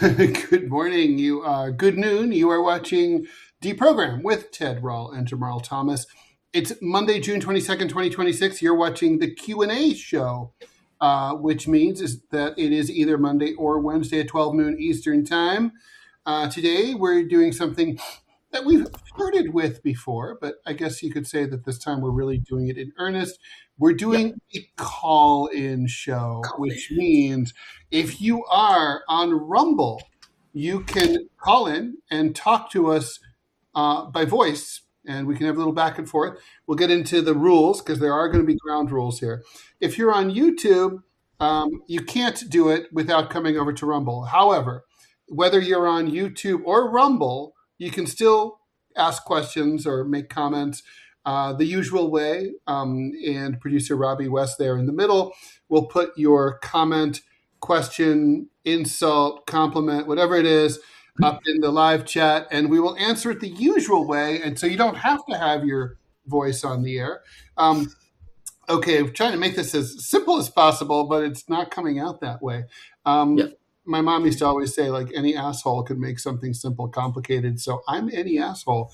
Good morning. Good noon. You are watching Deprogram with Ted Rall and Jamarl Thomas. It's Monday, June 22nd, 2026. You're watching the Q&A show, which means that it is either Monday or Wednesday at 12 noon Eastern Time. Today, we're doing something that we've flirted with before, but I guess you could say that this time we're really doing it in earnest. We're doing a call-in show, which means if you are on Rumble, you can call in and talk to us by voice, and we can have a little back and forth. We'll get into the rules because there are going to be ground rules here. If you're on YouTube, you can't do it without coming over to Rumble. However, whether you're on YouTube or Rumble, you can still ask questions or make comments the usual way, and producer Robbie West there in the middle will put your comment, question, insult, compliment, whatever it is, up in the live chat, and we will answer it the usual way, and so you don't have to have your voice on the air. Okay, I'm trying to make this as simple as possible, but it's not coming out that way. My mom used to always say, like, any asshole could make something simple complicated, so I'm any asshole.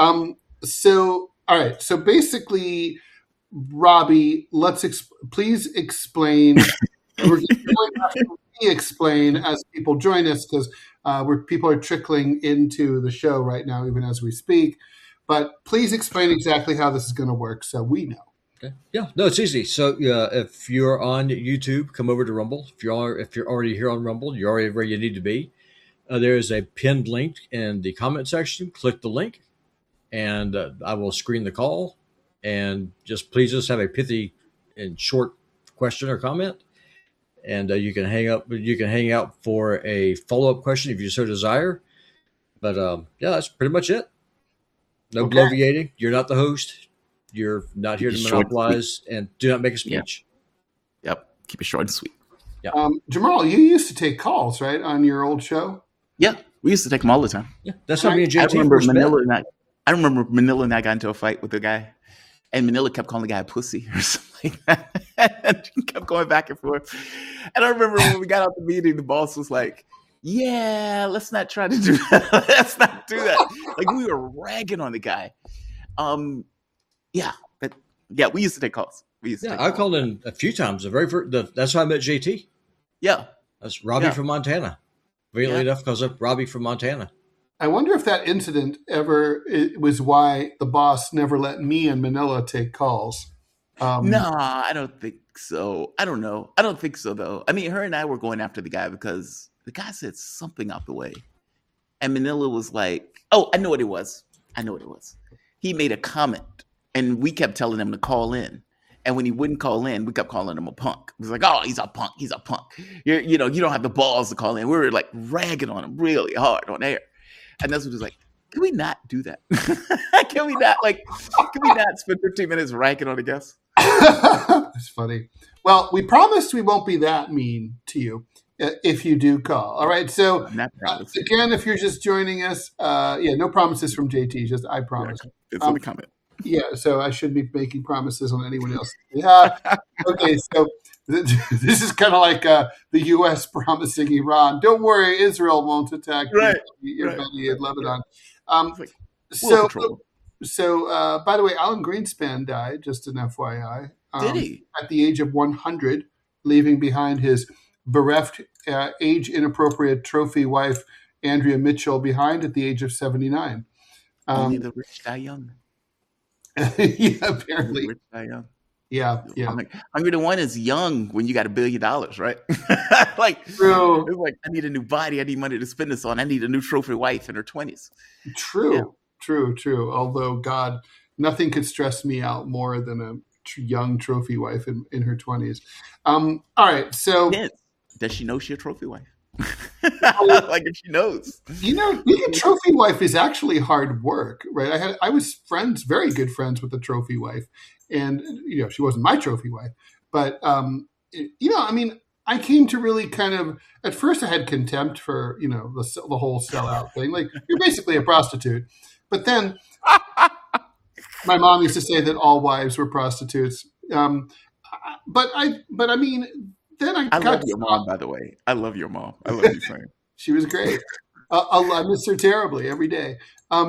All right. So basically, Robbie, please explain. We're going to have to explain as people join us because people are trickling into the show right now, even as we speak. But please explain exactly how this is going to work so we know. Okay. Yeah, no, it's easy. So if you're on YouTube, come over to Rumble. If you're already here on Rumble, you're already where you need to be. There is a pinned link in the comment section. Click the link. And I will screen the call, and please have a pithy and short question or comment, and you can hang up. You can hang out for a follow-up question if you so desire. But that's pretty much it. No bloviating. You're not the host. You're not here to monopolize, and do not make a speech. Yep. Keep it short and sweet. Yeah. Jamarl, you used to take calls, right, on your old show? Yeah, we used to take them all the time. Yeah, that's how me and JT I remember Manila and I got into a fight with the guy, and Manila kept calling the guy a pussy or something like that. And he kept going back and forth. And I remember when we got out the meeting, the boss was like, yeah, let's not try to do that. Let's not do that. Like, we were ragging on the guy. We used to take calls. I called in a few times. That's how I met JT. Yeah. That's Robbie from Montana. Really enough, because of Robbie from Montana. I wonder if that incident was why the boss never let me and Manila take calls. No, I don't think so. I don't know. I don't think so, though. I mean, her and I were going after the guy because the guy said something out the way. And Manila was like, oh, I know what it was. He made a comment, and we kept telling him to call in. And when he wouldn't call in, we kept calling him a punk. It was like, oh, he's a punk. You don't have the balls to call in. We were like ragging on him really hard on air. And that's what he was like, can we not do that? Can we not spend 15 minutes ragging on a guest? That's funny. Well, we promised we won't be that mean to you if you do call. All right. So again, if you're just joining us, no promises from JT. Just I promise. It's on the comment. Yeah, so I shouldn't be making promises on anyone else. Yeah. Okay, so this is kind of like the U.S. promising Iran, don't worry, Israel won't attack your buddy in Lebanon. So, by the way, Alan Greenspan died, just an FYI. Did he? At the age of 100, leaving behind his bereft, age-inappropriate trophy wife, Andrea Mitchell, behind at the age of 79. Only the rich die young. Yeah, apparently. Yeah. Hungry to One is young when you got $1 billion, right? Like, true. It's like, I need a new body. I need money to spend this on. I need a new trophy wife in her 20s. True. Although, God, nothing could stress me out more than a young trophy wife in her 20s. All right, so does she know she's a trophy wife? Like, if she knows, being a trophy wife is actually hard work, right? I was very good friends with the trophy wife, and she wasn't my trophy wife, but I came to really kind of, at first I had contempt for the whole sellout thing. Like, you're basically a prostitute, but then my mom used to say that all wives were prostitutes. But I mean. Then I love your mom, by the way. I love your mom. I love you, friend. She was great. I miss her terribly every day.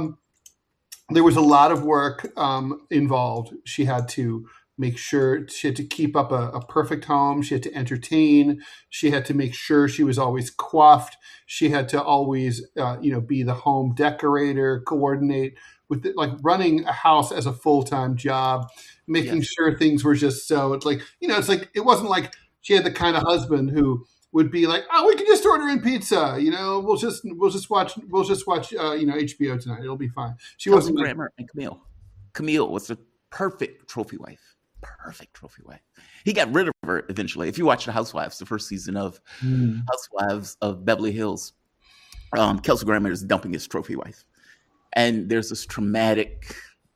There was a lot of work involved. She had to make sure she had to keep up a perfect home. She had to entertain. She had to make sure she was always coiffed. She had to always, be the home decorator, coordinate with like running a house as a full-time job, making sure things were just so. It's like it wasn't like she had the kind of husband who would be like, oh, we can just order in pizza. We'll just watch HBO tonight. It'll be fine. She Kelsey wasn't Grammer and Camille. Camille was the perfect trophy wife. Perfect trophy wife. He got rid of her eventually. If you watch The Housewives, the first season of Housewives of Beverly Hills, Kelsey Grammer is dumping his trophy wife. And there's this traumatic,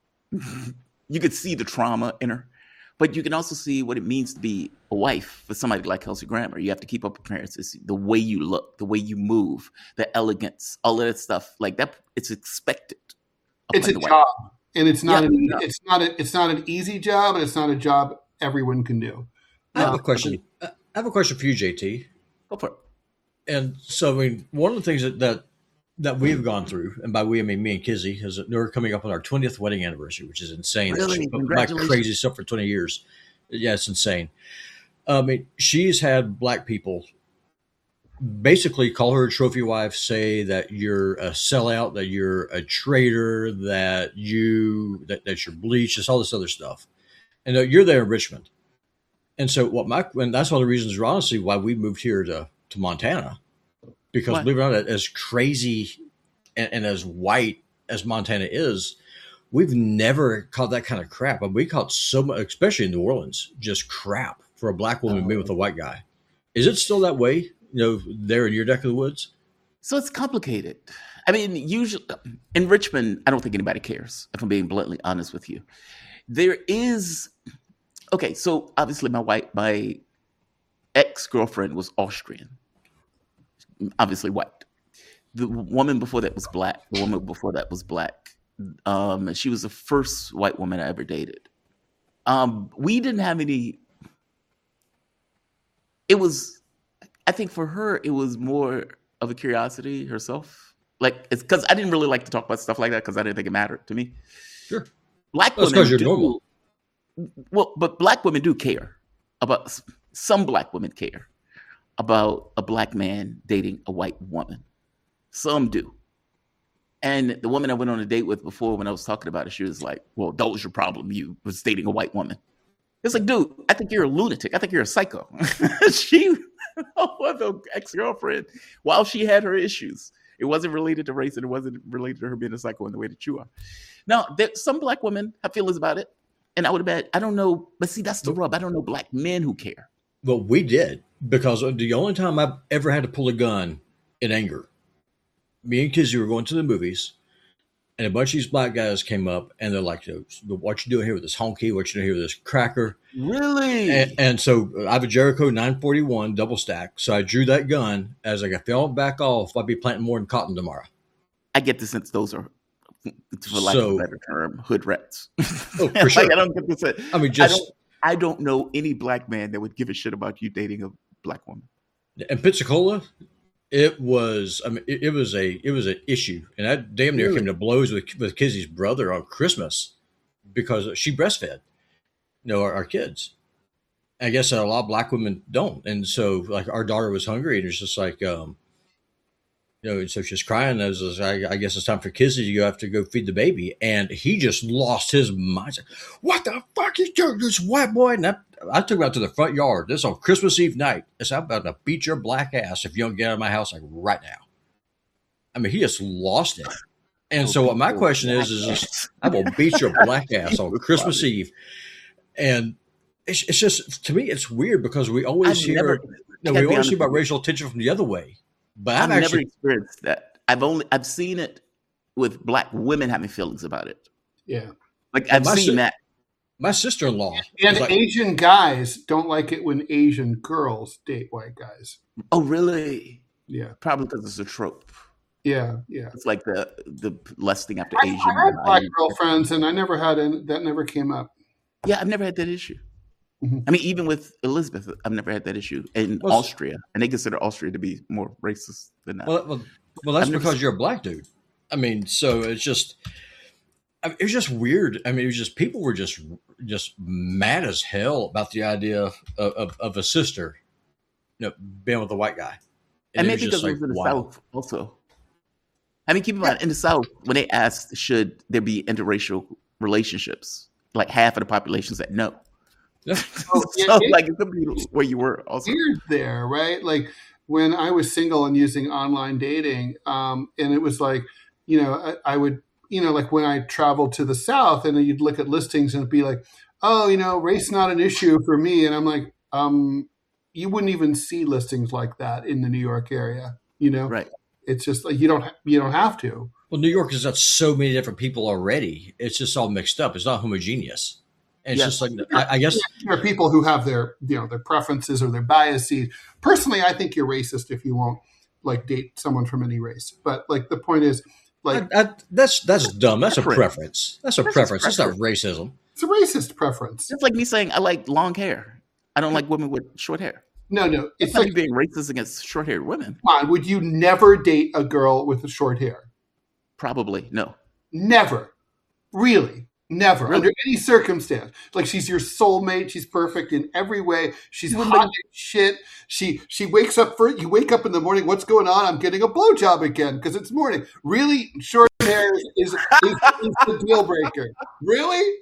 you could see the trauma in her, but you can also see what it means to be a wife for somebody like Kelsey Grammer. You have to keep up appearances, the way you look, the way you move, the elegance, all of that stuff. Like that, it's expected. It's a job. And it's not it's not an easy job, and it's not a job everyone can do. I have a question. I have a question for you, JT. Go for it. And so, one of the things that we've gone through, and by we I mean me and Kizzy, is that we're coming up on our 20th wedding anniversary, which is insane. Really? My crazy stuff for 20 years. Yeah, it's insane. She's had black people basically call her a trophy wife, say that you're a sellout, that you're a traitor, that you're bleached, just all this other stuff. And you're there in Richmond. And so and that's one of the reasons, honestly, why we moved here to Montana. Because believe it or not, as crazy and as white as Montana is, we've never caught that kind of crap. But we caught so much, especially in New Orleans, just crap for a black woman being with a white guy. Is it still that way? There in your neck of the woods? So it's complicated. I mean, usually in Richmond, I don't think anybody cares, if I'm being bluntly honest with you. There is, okay, so obviously my ex-girlfriend was Austrian, obviously white. The woman before that was black. She was the first white woman I ever dated. We didn't have any, I think for her, it was more of a curiosity herself. Like, it's because I didn't really like to talk about stuff like that because I didn't think it mattered to me. Sure. Black women because you're normal. Well, but black women do care about, some black women care about a black man dating a white woman. Some do. And the woman I went on a date with before, when I was talking about it, she was like, well, that was your problem. You was dating a white woman. It's like, dude, I think you're a lunatic. I think you're a psycho. She was an ex-girlfriend while she had her issues. It wasn't related to race, and it wasn't related to her being a psycho in the way that you are. Now, some black women have feelings about it, and I would bet, I don't know, but see, that's the rub. I don't know black men who care. Well, we did, because the only time I've ever had to pull a gun in anger, me and Kizzy were going to the movies, and a bunch of these black guys came up, and they're like, what you doing here with this honky? What you doing here with this cracker? Really? And so I have a Jericho 941 double stack. So I drew that gun. As I got fell back off, I'd be planting more than cotton tomorrow. I get the sense those are, for lack of a better term, hood rats. Oh, for sure. I don't get the sense. I don't know any black man that would give a shit about you dating a black woman. In Pensacola, it was an issue, and I damn near came to blows with Kizzy's brother on Christmas because she breastfed, our kids. I guess a lot of black women don't, and so like our daughter was hungry, and it's just like, and so she's crying. I guess it's time for Kizzy to go have to go feed the baby, and he just lost his mind. Said, what the fuck is doing this white boy? And I took him out to the front yard. This on Christmas Eve night. I said, I'm about to beat your black ass if you don't get out of my house like right now. I mean, he just lost it. And so what my question is I'm going to beat your black ass on Christmas Eve. And it's just, to me, it's weird because we always hear about racial tension from the other way. But I've never experienced that. I've seen it with black women having feelings about it. Yeah. Like I've seen that. My sister-in-law. And Asian guys don't like it when Asian girls date white guys. Oh, really? Yeah. Probably because it's a trope. Yeah. It's like the lusting after Asian. I had black girlfriends, and I never had that never came up. Yeah, I've never had that issue. Mhm. I mean, even with Elizabeth, I've never had that issue. In Well, Austria, and they consider Austria to be more racist than that. well, that's I've never because seen. you're a black dude. I mean, so it's just, I mean, it was just weird. I mean, it was just people were just mad as hell about the idea of a sister, being with a white guy, And it was maybe just because it like was in the wow. South also. I mean, keep in mind, in the South, when they asked, should there be interracial relationships, like half of the population said no. Yeah. Oh, yeah, So, it- like, it could be where you were also. weird there, right? Like when I was single and using online dating, and it was like, I would, like when I traveled to the South and then you'd look at listings and it'd be like, oh, race not an issue for me. And I'm like, you wouldn't even see listings like that in the New York area, Right. It's just like you don't have to. Well, New York has got so many different people already. It's just all mixed up. It's not homogeneous. And it's Yeah. just like I guess There are people who have their their preferences or their biases. Personally, I think you're racist if you won't like date someone from any race. But like the point is, like that's dumb. That's a Preference. preference. That's a That's preference. just That's not racism. it's a racist preference. It's like me saying I like long hair. I don't like women with short hair. No, It's it's not like, me being racist against short-haired women. come on, would you never date a girl with short hair? Probably no. Never, really, never, Really? under any circumstance. Like she's your soulmate. She's perfect in every way. She's Well, hot as shit. She wakes up you wake up in the morning. What's going on? I'm getting a blowjob again because it's morning. Really, short hair is the deal breaker. Really,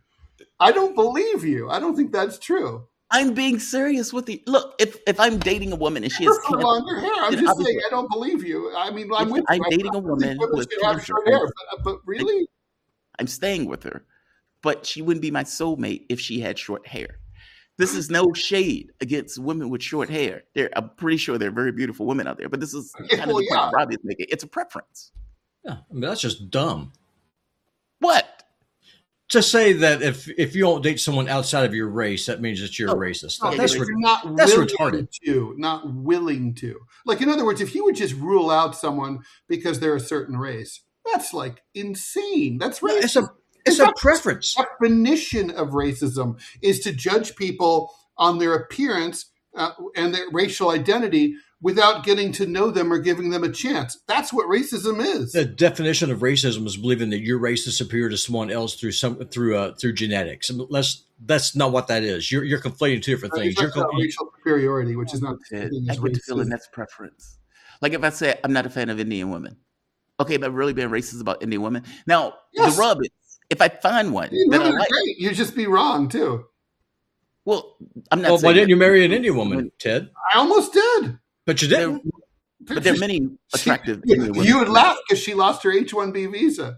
I don't believe you. I don't think that's true. I'm being serious with you. Look, if I'm dating a woman and she has For cancer, longer hair. I'm then just obviously- saying I don't believe you. I mean, I'm If with I'm you. dating a I think woman women with should have cancer, short hair, but really, I'm staying with her. But she wouldn't be my soulmate if she had short hair. This is no shade against women with short hair. I'm pretty sure there are very beautiful women out there, but this is kind of Well, the yeah. point Robbie is making. It's a preference. Yeah, I mean that's just dumb. What? To say that if you don't date someone outside of your race, that means that you're No, racist. no, That's you're not that's willing retarded. to, not willing to. Like in other words, if you would just rule out someone because they're a certain race, that's like insane. That's No, racist. it's a preference. Definition of racism is to judge people on their appearance and their racial identity without getting to know them or giving them a chance. That's what racism is. The definition of racism is believing that your race is superior to someone else through genetics. I mean, that's not what that is. You're conflating two different things. It's like racial superiority, which is not the same thing I as get the feeling racism. that's preference. Like if I say I'm not a fan of Indian women, okay, but really being racist about Indian women. Now Yes. the rub is if I find one Indian that I women are like, great. You'd just be wrong too. well, I'm not. Well, saying why didn't that- you marry an Indian woman, Ted? I almost did. But you There, didn't. but there are many attractive Indian women. You would laugh because she lost her H-1B visa.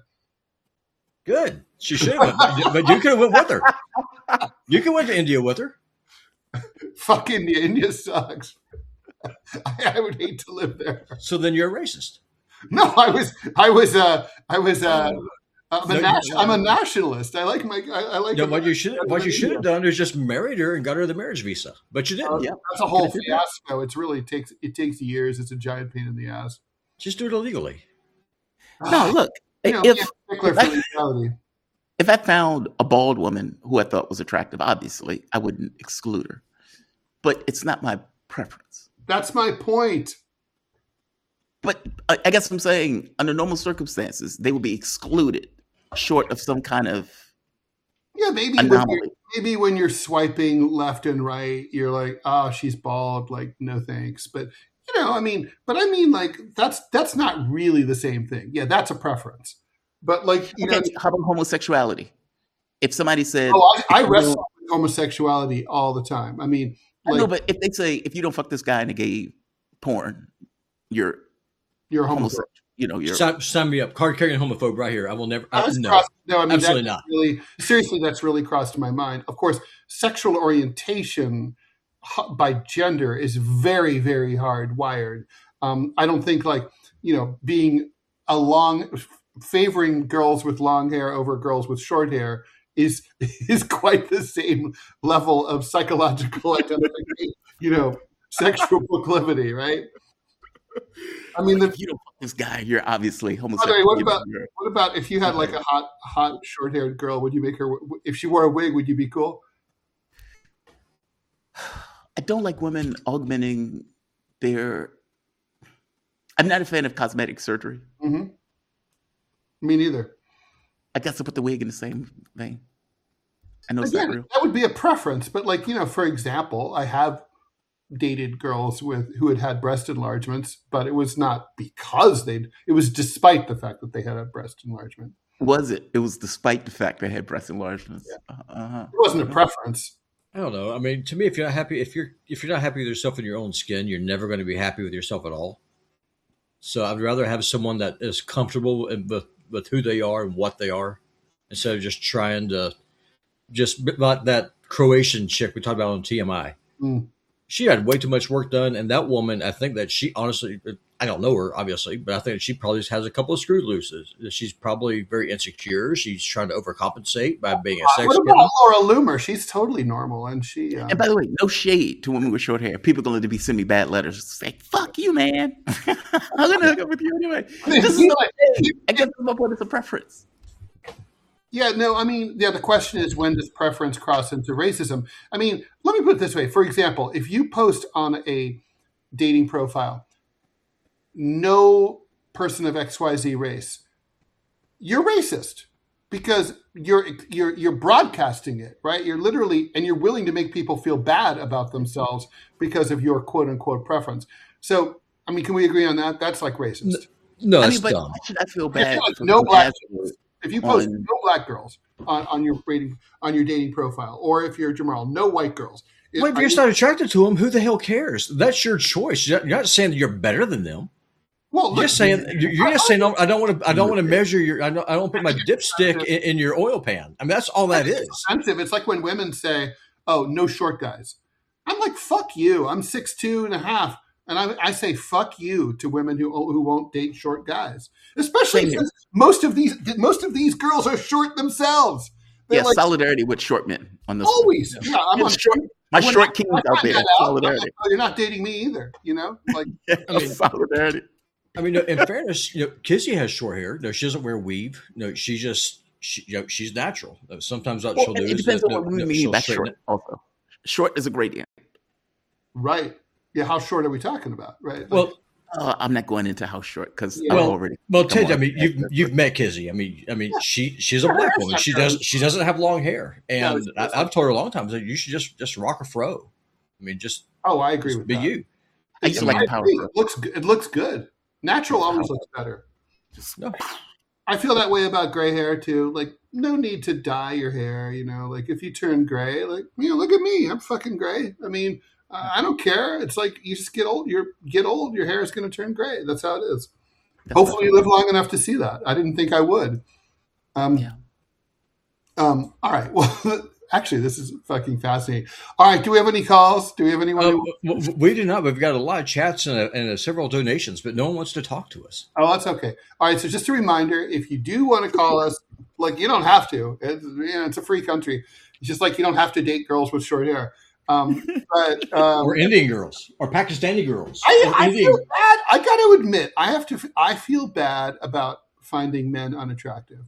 Good. She should have, but you could have went with her. You could went to India with her. Fuck India. India sucks. I would hate to live there. So then you're a racist. No, I'm a nationalist. I like I like. Yeah, what you should have done is just married her and got her the marriage visa. But you didn't. Yeah. That's a whole fiasco. It's really takes years. It's a giant pain in the ass. Just do it illegally. No, look, If stickler for legality. if I found a bald woman who I thought was attractive, obviously I wouldn't exclude her. But it's not my preference. That's my point. But I guess I'm saying under normal circumstances, they would be excluded short of some kind of Yeah, maybe anomaly. when you're swiping left and right, you're like, oh, she's bald. Like, no thanks. But I mean, like that's not really the same thing. Yeah, that's a preference. But like, Okay, how about homosexuality? If somebody said, I wrestle with homosexuality all the time. I mean, I like, know, but if they say if you don't fuck this guy in a gay porn, you're you're a homosexual. homosexual. You're Sign me up. Card carrying homophobe right here. I will never. That's No. no, I mean, absolutely that's not. Really, seriously, that's really crossed my mind. Of course, sexual orientation by gender is very, very hardwired. I don't think being favoring girls with long hair over girls with short hair is quite the same level of psychological identification, sexual proclivity, right? I mean, if you don't fuck this guy, you're obviously homosexual. what about if you had like a hot short-haired girl? Would you make her? If she wore a wig, would you be cool? I don't like women augmenting their. I'm not a fan of cosmetic surgery. Mm-hmm. Me neither. I guess I put the wig in the same vein. I know it's not real. That would be a preference, but like, for example, I have dated girls who had breast enlargements, but it was not because it was despite the fact that they had a breast enlargement. Was it? It was despite the fact they had breast enlargements. Yeah. It wasn't a preference. I don't know. I mean, to me, if you're not happy, if you're not happy with yourself in your own skin, you're never going to be happy with yourself at all. So I'd rather have someone that is comfortable with who they are and what they are, instead of just trying to like that Croatian chick we talked about on TMI. Mm. She had way too much work done, and that woman, I think that she honestly, I don't know her obviously, but I think she probably has a couple of screw looses. She's probably very insecure. She's trying to overcompensate by being a sex. What about Laura Loomer? She's totally normal, and she. And by the way, no shade to women with short hair. People going to be sending me bad letters. Say, "Fuck you, man." I'm gonna hook up with you anyway. I guess my point is a preference. Yeah, no, I mean, the question is, when does preference cross into racism? I mean, let me put it this way. For example, if you post on a dating profile, no person of XYZ race, you're racist because you're broadcasting it, right? You're literally, and you're willing to make people feel bad about themselves because of your quote unquote preference. So, I mean, can we agree on that? That's like racist. No, I that's mean, dumb. Why should I feel bad? Like no black girls. If you post no black girls on your dating profile, or if you're Jamal, no white girls. Well, if you're not attracted to them, who the hell cares? That's your choice. You're not saying that you're better than them. Well, you're just saying I don't want to measure your. I don't put my dipstick in your oil pan. I mean, that's all that is. Offensive. It's like when women say, "Oh, no short guys." I'm like, "Fuck you." I'm 6'2.5", and I say "fuck you" to women who won't date short guys, especially since most of these girls are short themselves. They're like, solidarity with short men on this. Always, yeah. I'm on short. My short kings out there. Solidarity. Like, oh, you're not dating me either. Like solidarity. I mean, in fairness, Kizzy has short hair. No, she doesn't wear weave. No, she's natural. Sometimes what she'll do it is depends on what we mean by short. Also, short is a gradient. Right. Yeah. How short are we talking about? Right. Like, well, I'm not going into how short because I'm already. Well, Ted, I mean, you've met Kizzy. I mean, she's a black woman. She doesn't have long hair, and I've told her a long time that you should just rock a fro. I mean, I agree with be that. You. I used to like power. It looks good. Natural always looks better. I feel that way about gray hair too. Like, no need to dye your hair. Like if you turn gray, like look at me, I'm fucking gray. I mean, I don't care. It's like you just get old. Your hair is going to turn gray. That's how it is. Hopefully, you live long enough to see that. I didn't think I would. All right. Well, actually, this is fucking fascinating. All right. Do we have any calls? Do we have anyone? We do not. We've got a lot of chats and several donations, but no one wants to talk to us. Oh, that's okay. All right. So just a reminder, if you do want to call us, like you don't have to. It's a free country. It's just like you don't have to date girls with short hair. Or Indian girls, or Pakistani girls. I feel bad. I got to admit, I feel bad about finding men unattractive.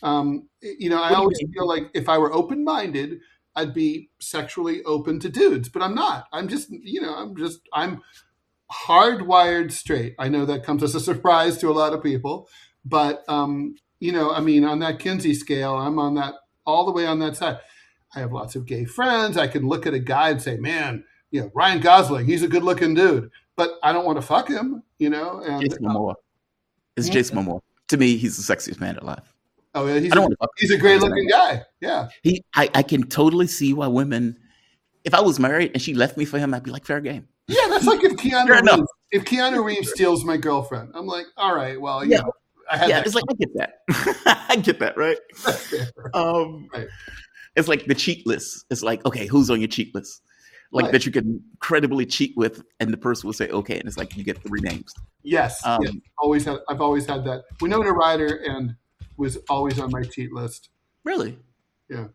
I always feel like if I were open-minded, I'd be sexually open to dudes, but I'm not. I'm just, I'm hardwired straight. I know that comes as a surprise to a lot of people, but on that Kinsey scale, I'm on that all the way on that side. I have lots of gay friends. I can look at a guy and say, man, Ryan Gosling, he's a good looking dude, but I don't want to fuck him, and Jason Momoa. It's Jason Momoa. To me, he's the sexiest man alive. Oh yeah. He's a great looking guy. Yeah. I can totally see why women, if I was married and she left me for him, I'd be like, fair game. Yeah. That's like if Keanu Reeves steals my girlfriend, I'm like, all right, well, it's like, I get that. I get that. Right. Right. It's like the cheat list. It's like, okay, who's on your cheat list? Like that you can credibly cheat with, and the person will say, okay, and it's like you get 3 names. Yes, yes. I've always had that. Winona Ryder and was always on my cheat list. Really? Yeah.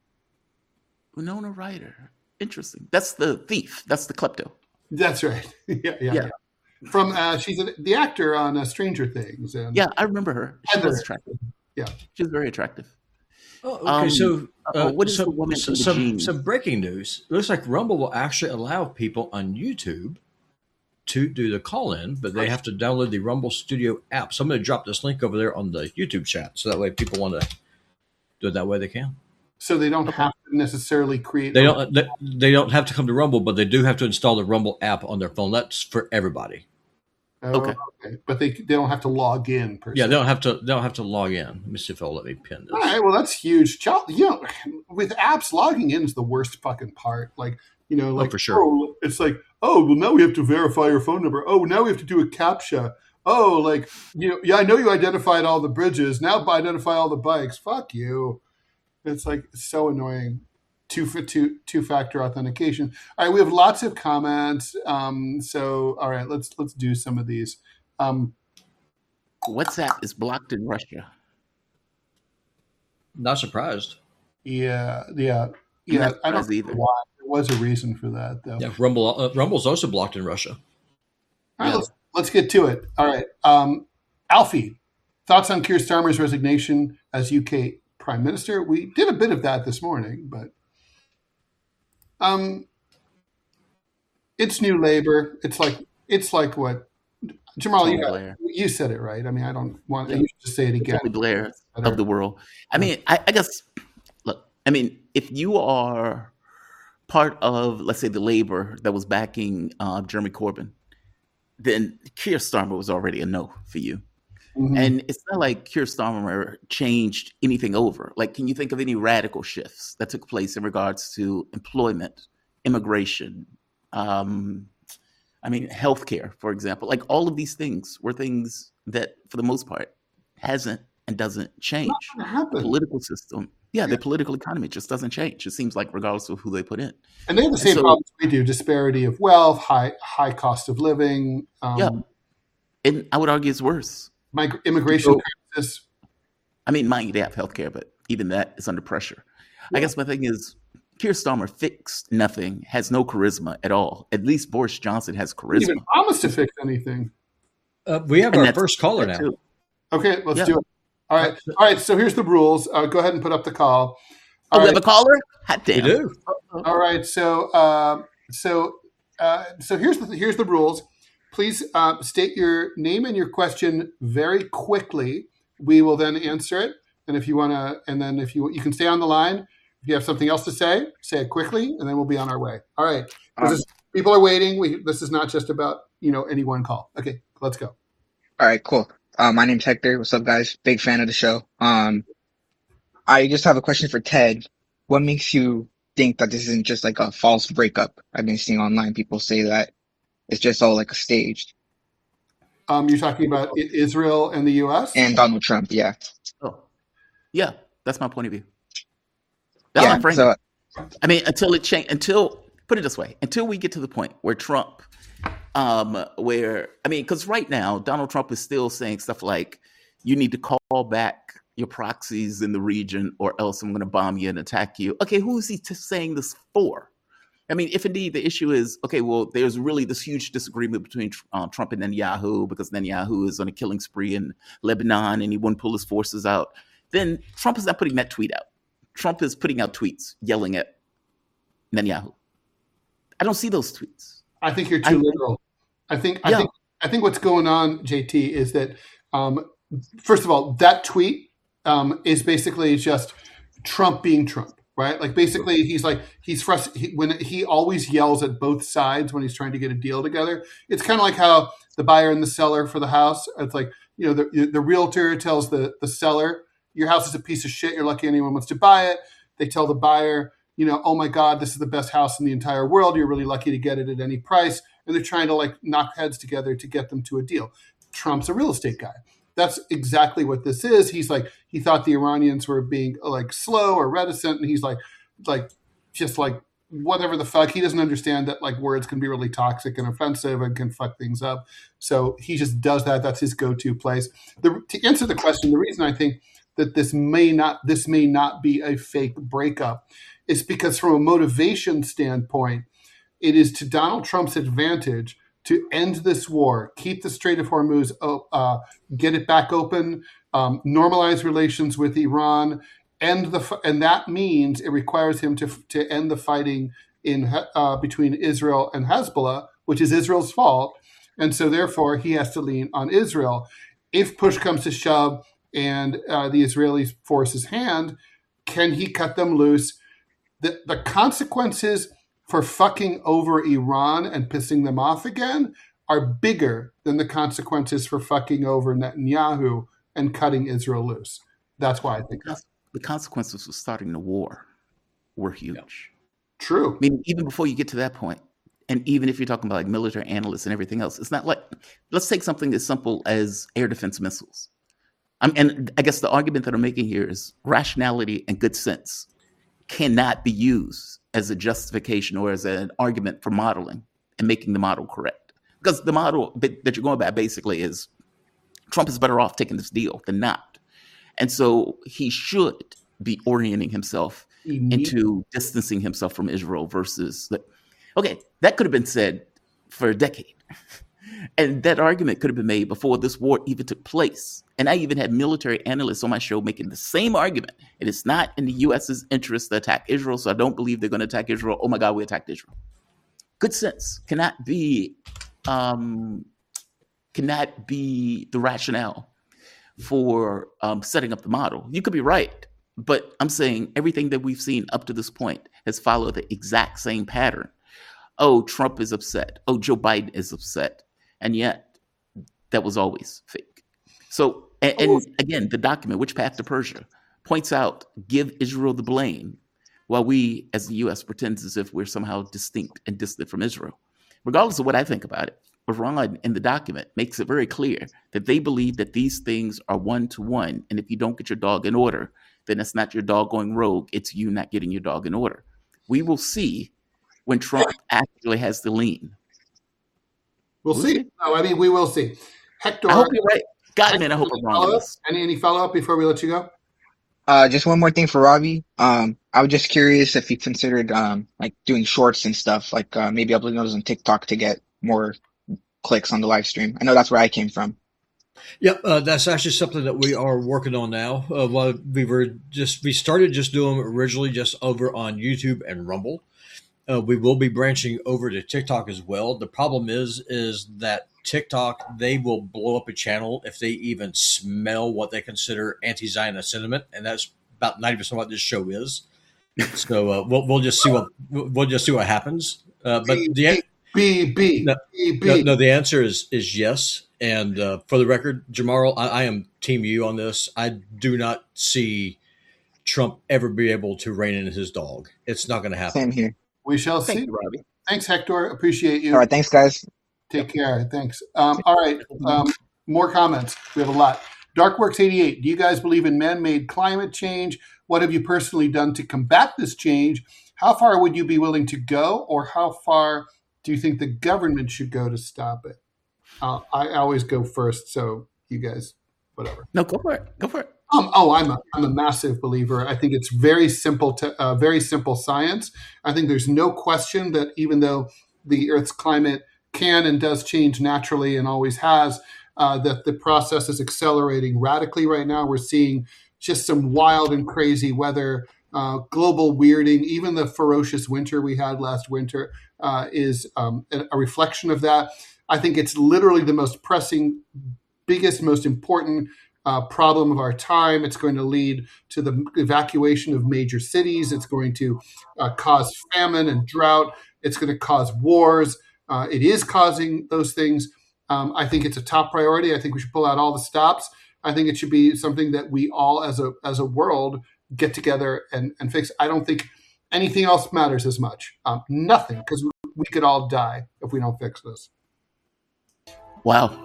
Winona Ryder. Interesting. That's the thief. That's the klepto. That's right. Yeah. From she's the actor on Stranger Things. And I remember her. She was attractive. Yeah, she's very attractive. Oh, okay. So, What is the woman in the jeans? some breaking news. Looks like Rumble will actually allow people on YouTube to do the call in, but they have to download the Rumble Studio app. So I'm going to drop this link over there on the YouTube chat, so that way if people want to do it that way, they can. So they don't have to necessarily create. They don't have to come to Rumble, but they do have to install the Rumble app on their phone. That's for everybody. Okay. But they don't have to log in. Per se. Yeah, they don't have to log in. Let me see if they'll let me pin this. All right. Well, that's huge. With apps, logging in is the worst fucking part. Like, for sure. Oh, it's like, oh, well, now we have to verify your phone number. Oh, now we have to do a CAPTCHA. Oh, like, I know you identified all the bridges. Now identify all the bikes. Fuck you. It's like so annoying. Two-factor authentication. All right, we have lots of comments. So, all right, let's do some of these. WhatsApp is blocked in Russia. Not surprised. Yeah. Not I don't know why. There was a reason for that, though. Yeah, Rumble's also blocked in Russia. All right, let's get to it. All right, Alfie, thoughts on Keir Starmer's resignation as UK Prime Minister? We did a bit of that this morning, but it's New Labour. It's like what Jamal, you said it right. I mean, I don't want you to say it again. Tony Blair of the world. I mean, I guess. Look, I mean, if you are part of, let's say, the Labour that was backing Jeremy Corbyn, then Keir Starmer was already a no for you. Mm-hmm. And it's not like Keir Starmer changed anything over. Like, can you think of any radical shifts that took place in regards to employment, immigration, healthcare, for example? Like, all of these things were things that, for the most part, hasn't and doesn't change. The political system, the political economy just doesn't change. It seems like regardless of who they put in. And they have the same problems we do: disparity of wealth, high cost of living. And I would argue it's worse. Immigration crisis. I mean, mind you, they have healthcare, but even that is under pressure. Yeah. I guess my thing is, Keir Starmer fixed nothing, has no charisma at all. At least Boris Johnson has charisma. He even promised to fix anything. We have our first caller now. Too. Okay, let's do it. All right. So here's the rules. Go ahead and put up the call. We have a caller? Hot damn. We do. All right. So here's the rules. Please state your name and your question very quickly. We will then answer it. And if you want to, and then if you can stay on the line. If you have something else to say it quickly, and then we'll be on our way. All right. People are waiting. This is not just about any one call. Okay, let's go. All right, cool. My name's Hector. What's up, guys? Big fan of the show. I just have a question for Ted. What makes you think that this isn't just like a false breakup? I've been seeing online people say that it's just all like a staged. You're talking about Israel and the U.S. and Donald Trump, yeah. Oh, yeah, that's my point of view. That's my friend. I mean, put it this way, until we get to the point where Trump, because right now Donald Trump is still saying stuff like, "You need to call back your proxies in the region, or else I'm going to bomb you and attack you." Okay, who is he saying this for? I mean, if indeed the issue is, okay, well, there's really this huge disagreement between Trump and Netanyahu because Netanyahu is on a killing spree in Lebanon and he won't pull his forces out, then Trump is not putting that tweet out. Trump is putting out tweets yelling at Netanyahu. I don't see those tweets. I think you're too literal. I think what's going on, JT, is that first of all, that tweet is basically just Trump being Trump. Right, like basically, he's frustrated when he always yells at both sides when he's trying to get a deal together. It's kind of like how the buyer and the seller for the house. It's like the realtor tells the seller, "Your house is a piece of shit. You're lucky anyone wants to buy it." They tell the buyer, "Oh my God, this is the best house in the entire world. You're really lucky to get it at any price." And they're trying to like knock heads together to get them to a deal. Trump's a real estate guy. That's exactly what this is. He's like, he thought the Iranians were being like slow or reticent, and he's like whatever the fuck. He doesn't understand that like words can be really toxic and offensive and can fuck things up. So he just does that. That's his go-to place. To answer the question, the reason I think that this may not be a fake breakup is because from a motivation standpoint, it is to Donald Trump's advantage to end this war, keep the Strait of Hormuz, get it back open, normalize relations with Iran, and that means it requires him to end the fighting in between Israel and Hezbollah, which is Israel's fault, and so therefore he has to lean on Israel. If push comes to shove and the Israeli forces hand, can he cut them loose? The consequences for fucking over Iran and pissing them off again are bigger than the consequences for fucking over Netanyahu and cutting Israel loose. That's why I think the consequences of starting the war were huge. Yeah. True. I mean, even before you get to that point, and even if you're talking about like military analysts and everything else, it's not like, let's take something as simple as air defense missiles. And I guess the argument that I'm making here is rationality and good sense cannot be used as a justification or as an argument for modeling and making the model correct. Because the model that you're going by basically is Trump is better off taking this deal than not. And so he should be orienting himself into distancing himself from Israel versus, okay, that could have been said for a decade. And that argument could have been made before this war even took place. And I even had military analysts on my show making the same argument. It is not in the U.S.'s interest to attack Israel, so I don't believe they're going to attack Israel. Oh my God, we attacked Israel. Good sense cannot be the rationale for setting up the model. You could be right, but I'm saying everything that we've seen up to this point has followed the exact same pattern. Oh, Trump is upset. Oh, Joe Biden is upset. And yet, that was always fake. So, and again, the document, Which Path to Persia, points out, give Israel the blame, while we, as the U.S., pretends as if we're somehow distinct and distant from Israel. Regardless of what I think about it, Iran in the document makes it very clear that they believe that these things are one-to-one, and if you don't get your dog in order, then it's not your dog going rogue, it's you not getting your dog in order. We will see when Trump actually has the lean. We'll see. No, I mean, we will see. Hector, I hope you're right. God, man, I hope I'm wrong. Any follow-up before we let you go? Just one more thing for Robbie. I was just curious if you considered like doing shorts and stuff, like maybe uploading those on TikTok to get more clicks on the live stream. I know that's where I came from. Yep, that's actually something that we are working on now. We started just doing them originally just over on YouTube and Rumble. We will be branching over to TikTok as well. The problem is that TikTok, they will blow up a channel if they even smell what they consider anti-Zionist sentiment, and that's about 90% of what this show is. So we'll just see what happens. But the answer is yes. And for the record, Jamarl, I am Team U on this. I do not see Trump ever be able to rein in his dog. It's not going to happen. Same here. We shall see. Thank you, Robbie. Thanks, Hector. Appreciate you. All right. Thanks, guys. Take care. Thanks. All right. More comments. We have a lot. Darkworks88. Do you guys believe in man-made climate change? What have you personally done to combat this change? How far would you be willing to go, or how far do you think the government should go to stop it? I always go first, so you guys, whatever. No, go for it. Go for it. I'm a massive believer. I think it's very simple science. I think there's no question that even though the Earth's climate can and does change naturally and always has, that the process is accelerating radically right now. We're seeing just some wild and crazy weather, global weirding. Even the ferocious winter we had last winter is a reflection of that. I think it's literally the most pressing, biggest, most important problem of our time. It's going to lead to the evacuation of major cities. It's going to cause famine and drought. It's going to cause wars. It is causing those things. I think it's a top priority. I think we should pull out all the stops. I think it should be something that we all as a world get together and fix. I don't think anything else matters as much. Nothing, because we could all die if we don't fix this. Wow.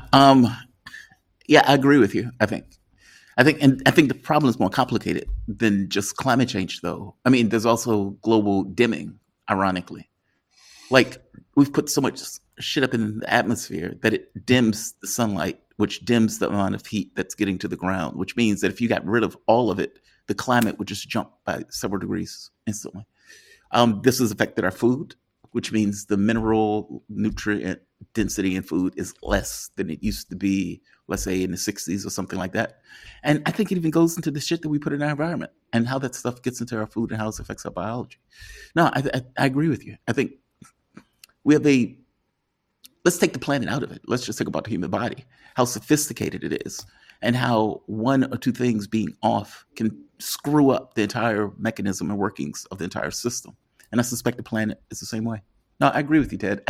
Yeah, I agree with you. I think the problem is more complicated than just climate change, though. I mean, there's also global dimming, ironically. Like, we've put so much shit up in the atmosphere that it dims the sunlight, which dims the amount of heat that's getting to the ground, which means that if you got rid of all of it, the climate would just jump by several degrees instantly. This has affected our food, which means the mineral nutrient density in food is less than it used to be let's say in the 60s or something like that. And I think it even goes into the shit that we put in our environment and how that stuff gets into our food and how it affects our biology. No, I agree with you. I think we have let's take the planet out of it. Let's just think about the human body, how sophisticated it is, and how one or two things being off can screw up the entire mechanism and workings of the entire system. And I suspect the planet is the same way. No, I agree with you, Ted.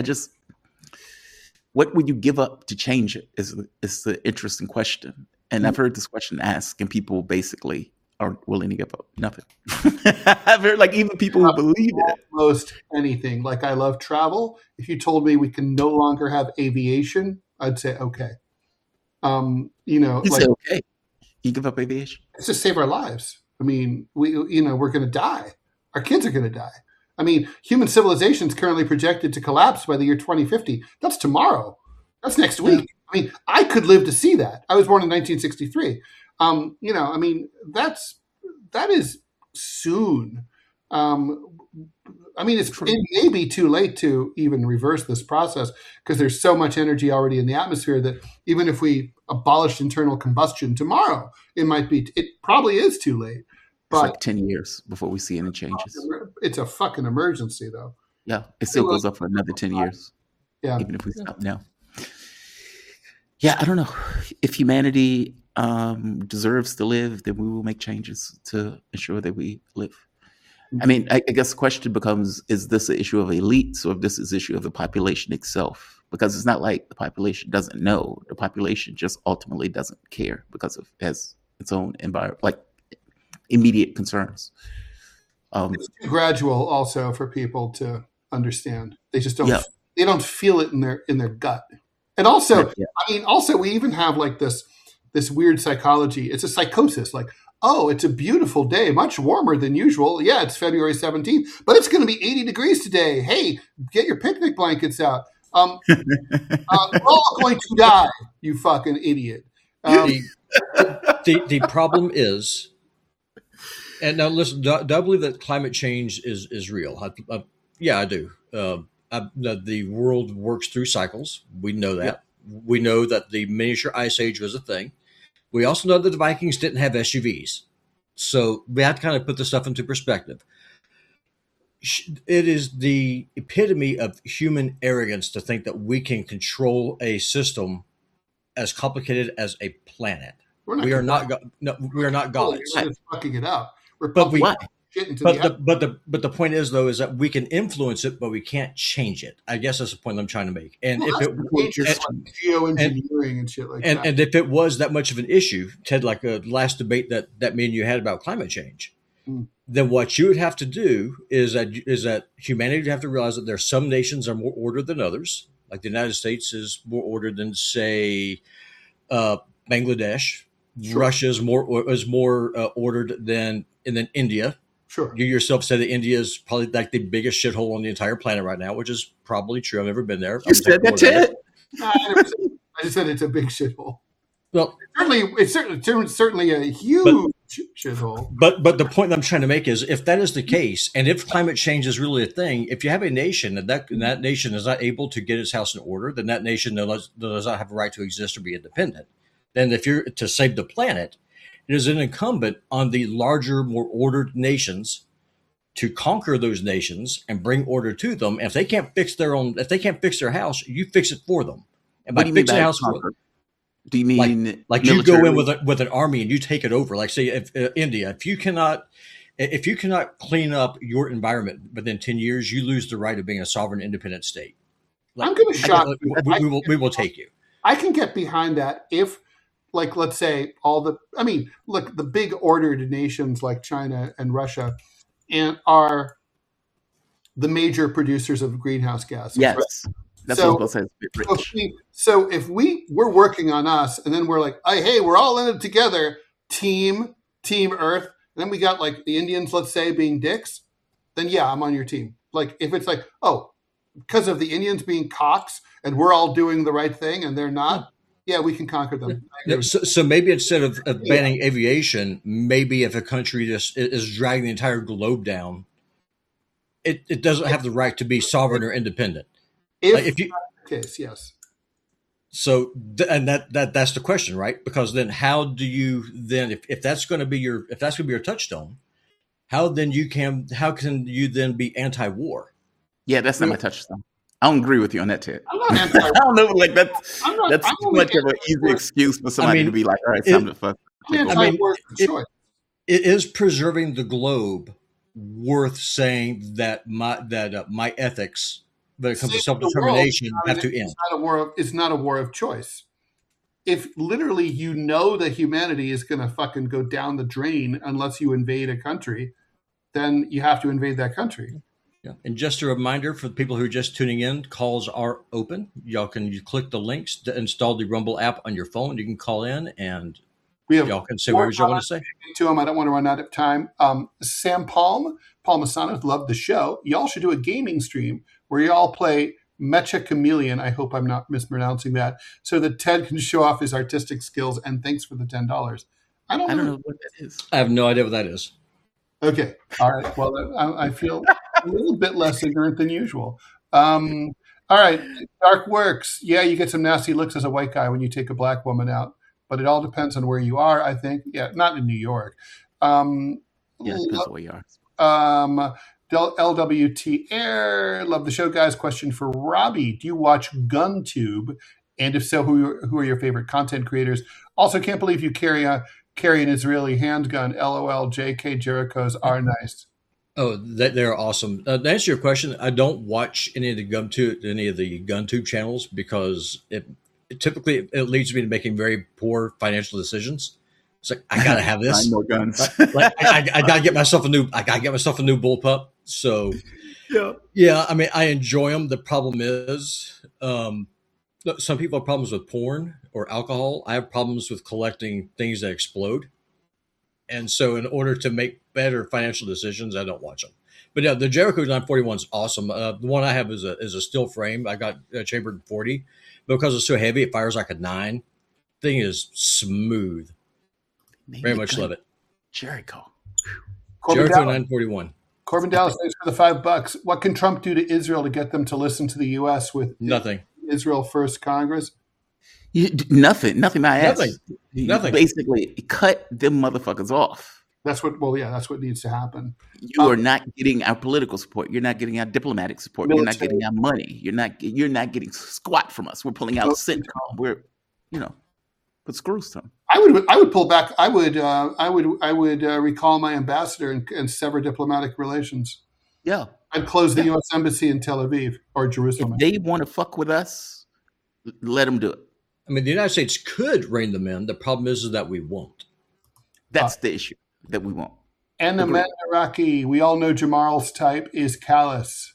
What would you give up to change it is the interesting question. And I've heard this question asked, and people basically aren't willing to give up nothing. I've heard like even people who believe it. Almost anything. Like I love travel. If you told me we can no longer have aviation, I'd say okay. You say okay. You give up aviation? It's just save our lives. I mean, we're going to die. Our kids are going to die. I mean, human civilization is currently projected to collapse by the year 2050. That's tomorrow. That's next week. I mean, I could live to see that. I was born in 1963. I mean, that is soon. I mean, it may be too late to even reverse this process because there's so much energy already in the atmosphere that even if we abolished internal combustion tomorrow, it probably is too late. But it's like 10 years before we see any changes. It's a fucking emergency, though. Yeah, it still goes up for another 10 years. Yeah, even if we stop now. Yeah, I don't know. If humanity deserves to live, then we will make changes to ensure that we live. I mean, I guess the question becomes, is this an issue of elites or if this is an issue of the population itself? Because it's not like the population doesn't know. The population just ultimately doesn't care because it has its own immediate concerns. It's too gradual also for people to understand. They just don't. Yeah. They don't feel it in their gut. And also, I mean, we even have like this weird psychology. It's a psychosis. Like, oh, it's a beautiful day, much warmer than usual. Yeah, it's February 17th, but it's going to be 80 degrees today. Hey, get your picnic blankets out. We're all going to die, you fucking idiot. The problem is, and now listen, do I believe that climate change is real? Yeah, I do. The world works through cycles. We know that. Yeah. We know that the miniature ice age was a thing. We also know that the Vikings didn't have SUVs. So we have to kind of put this stuff into perspective. It is the epitome of human arrogance to think that we can control a system as complicated as a planet. We are not gods. We're just fucking it up. But the point is, though, is that we can influence it, but we can't change it. I guess that's the point I'm trying to make. And geoengineering and shit like that. And if it was that much of an issue, Ted, like the last debate that me and you had about climate change, then what you would have to do is that humanity would have to realize that there are some nations are more ordered than others. Like the United States is more ordered than, say, Bangladesh. Sure. Russia is more ordered than India. Sure. You yourself said that India is probably like the biggest shithole on the entire planet right now, which is probably true. I've never been there. You said that, Ted? I just said it's a big shithole. Well, it's certainly a huge shithole. But the point I'm trying to make is, if that is the case, and if climate change is really a thing, if you have a nation and that nation is not able to get its house in order, then that nation does not have a right to exist or be independent. Then if you're to save the planet, it is an incumbent on the larger, more ordered nations to conquer those nations and bring order to them. And if they can't fix their house, you fix it for them. And by fixing the house for them, do you mean like you go in with an army and you take it over? Like say if India, if you cannot clean up your environment within 10 years, you lose the right of being a sovereign, independent state. I'm going to shock you. We will take you. I can get behind that if, like, let's say the big ordered nations like China and Russia are the major producers of greenhouse gases. Yes. Right? That's what I was going to say. So if we're working on us and then we're like, hey, we're all in it together, team Earth, and then we got like the Indians, let's say, being dicks, then yeah, I'm on your team. Like if it's like, oh, because of the Indians being cocks and we're all doing the right thing and they're not, yeah, we can conquer them. So maybe instead of banning aviation, maybe if a country just is dragging the entire globe down, it doesn't have the right to be sovereign or independent. If you case, yes. So, and that's the question, right? Because then, how do you then, if that's going to be your touchstone, how can you then be anti-war? Yeah, that's not my touchstone. I don't agree with you on that, Ted. I'm not anti. I don't know, like that's I'm not. that's I'm too only much of an easy anti-war. excuse for somebody to be like, all right, it's time to fuck. I'm anti-war for choice. It is preserving the globe worth saying that my ethics, when it comes to self-determination, have to end. It's not a war of choice. If literally you know that humanity is going to fucking go down the drain unless you invade a country, then you have to invade that country. Yeah. And just a reminder for the people who are just tuning in, calls are open. You click the links to install the Rumble app on your phone. You can call in and y'all can say whatever you want to say. To him, I don't want to run out of time. Sam Paul Masano, love the show. Y'all should do a gaming stream where y'all play Mecha Chameleon. I hope I'm not mispronouncing that, so that Ted can show off his artistic skills. And thanks for the $10. I don't know what that is. I have no idea what that is. Okay, all right. Well, I feel a little bit less ignorant than usual. All right, Dark Works. Yeah, you get some nasty looks as a white guy when you take a black woman out, but it all depends on where you are, I think. Yeah, not in New York. Yeah, it depends on where you are. LWT Air, love the show, guys. Question for Robbie: do you watch GunTube? And if so, who are your favorite content creators? Also, can't believe you carry an Israeli handgun. LOL. JK Jericho's are nice. Oh, they're awesome. To answer your question, I don't watch any of the GunTube channels because it typically leads me to making very poor financial decisions. It's like, I gotta have this. More guns. I gotta get myself a new bullpup. So yeah. I mean, I enjoy them. The problem is, some people have problems with porn or alcohol. I have problems with collecting things that explode. And so in order to make better financial decisions, I don't watch them. But yeah, the Jericho 941 is awesome. The one I have is a steel frame. I got chambered in 40. But because it's so heavy, it fires like a 9. Thing is smooth. Very much love it. Jericho. Jericho 941. Corbin Dallas, thanks for the $5. What can Trump do to Israel to get them to listen to the U.S. with nothing? Israel First Congress? Nothing. My ass. Nothing. Basically, cut them motherfuckers off. That's what needs to happen. You are not getting our political support. You're not getting our diplomatic support. You're not getting our money. You're not getting squat from us. We're pulling out CENTCOM. We're, but screw some. I would pull back. I would recall my ambassador and sever diplomatic relations. Yeah. I'd close the U.S. embassy in Tel Aviv or Jerusalem. If they want to fuck with us, let them do it. I mean, the United States could rein them in. The problem is that we won't. That's the issue, that we won't. And Amanda Iraqi, we all know Jamarl's type is callous.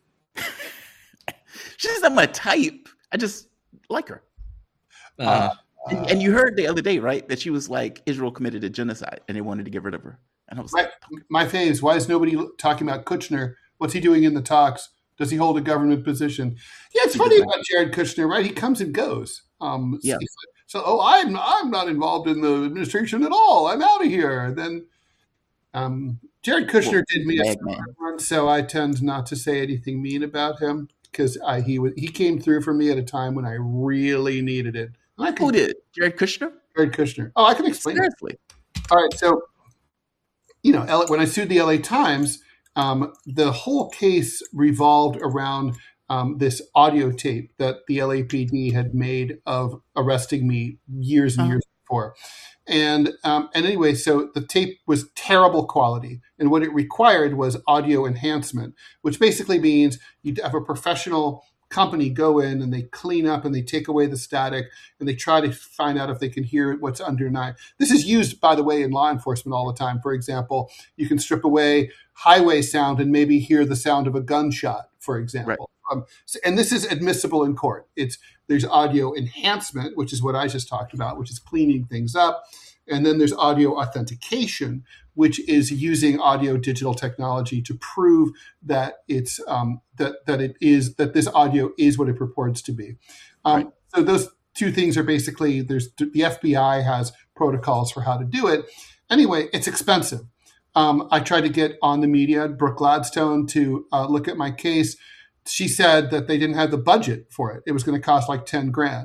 She's not my type. I just like her. And you heard the other day, right, that she was like, Israel committed a genocide and they wanted to get rid of her. And I was like, my faves, why is nobody talking about Kushner? What's he doing in the talks? Does he hold a government position? Yeah, it's funny about Jared Kushner, right? He comes and goes. So, I'm not involved in the administration at all. I'm out of here. Then Jared Kushner did me a favor, so I tend not to say anything mean about him because he came through for me at a time when I really needed it. Who did? Jared Kushner? Jared Kushner. Oh, I can explain. Seriously. All right. So, when I sued the LA Times, the whole case revolved around this audio tape that the LAPD had made of arresting me years and years before. And anyway, so the tape was terrible quality. And what it required was audio enhancement, which basically means you'd have a professional company go in and they clean up and they take away the static and they try to find out if they can hear what's underneath. This is used, by the way, in law enforcement all the time. For example, you can strip away highway sound and maybe hear the sound of a gunshot, for example. Right. And this is admissible in court. There's audio enhancement, which is what I just talked about, which is cleaning things up. And then there's audio authentication, which is using audio digital technology to prove that it's that this audio is what it purports to be. Right. So those two things are basically the FBI has protocols for how to do it. Anyway, it's expensive. I tried to get on the media, Brooke Gladstone, to look at my case. She said that they didn't have the budget for it. It was going to cost like $10,000.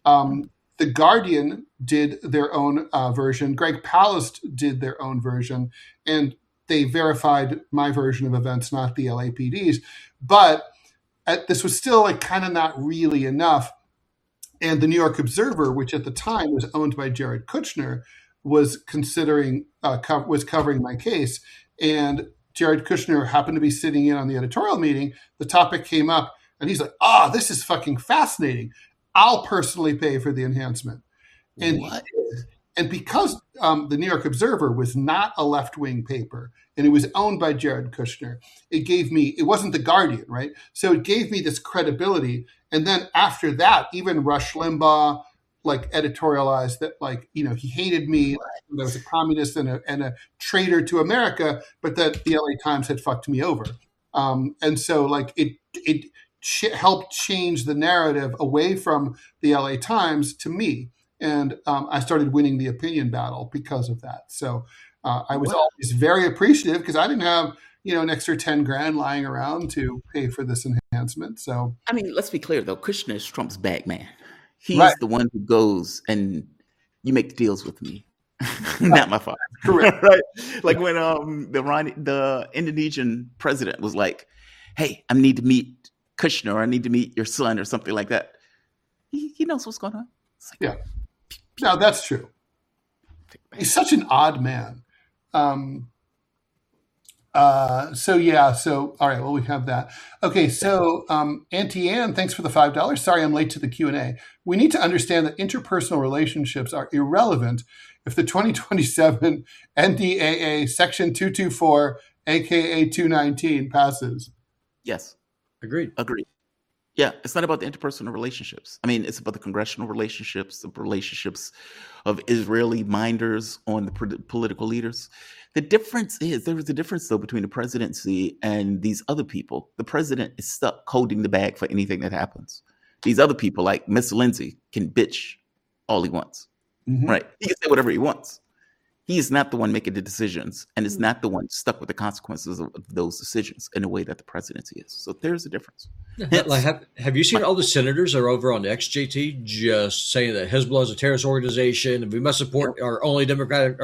The Guardian did their own version. Greg Palast did their own version, and they verified my version of events, not the LAPD's. But this was still like kind of not really enough. And the New York Observer, which at the time was owned by Jared Kushner, was considering was covering my case. And Jared Kushner happened to be sitting in on the editorial meeting. The topic came up, and he's like, this is fucking fascinating. I'll personally pay for the enhancement. And What? And because the New York Observer was not a left-wing paper and it was owned by Jared Kushner, it wasn't the Guardian, right? So it gave me this credibility. And then after that, even Rush Limbaugh like editorialized that, like, you know, he hated me, that I was a communist and a traitor to America, but that the LA Times had fucked me over. And so like it helped change the narrative away from the LA Times to me. And I started winning the opinion battle because of that. So I was always very appreciative because I didn't have, you know, an extra 10 grand lying around to pay for this enhancement. So, I mean, let's be clear though. Kushner is Trump's bag man. He's Right. the one who goes and you make deals with me, not my father. Correct. Right? Like when the Indonesian president was like, "Hey, I need to meet Kushner, or I need to meet your son," or something like that. He knows what's going on. It's like, Yeah. No, that's true. He's such an odd man. So all right, well, we have that. Okay, so Auntie Anne, thanks for the $5. Sorry I'm late to the Q&A. We need to understand that interpersonal relationships are irrelevant if the 2027 NDAA Section 224, aka 219, passes. yes, Agreed. Yeah, it's not about the interpersonal relationships. I mean, it's about the congressional relationships, the relationships of Israeli minders on the political leaders. The difference is, there is a difference, though, between the presidency and these other people. The president is stuck holding the bag for anything that happens. These other people, like Miss Lindsay, can bitch all he wants. Mhm. Right? He can say whatever he wants. He is not the one making the decisions, and is not the one stuck with the consequences of those decisions in a way that the presidency is. So there's a difference. Like, have you seen all the senators that are over on the XJT just saying that Hezbollah is a terrorist organization and we must support our only democratic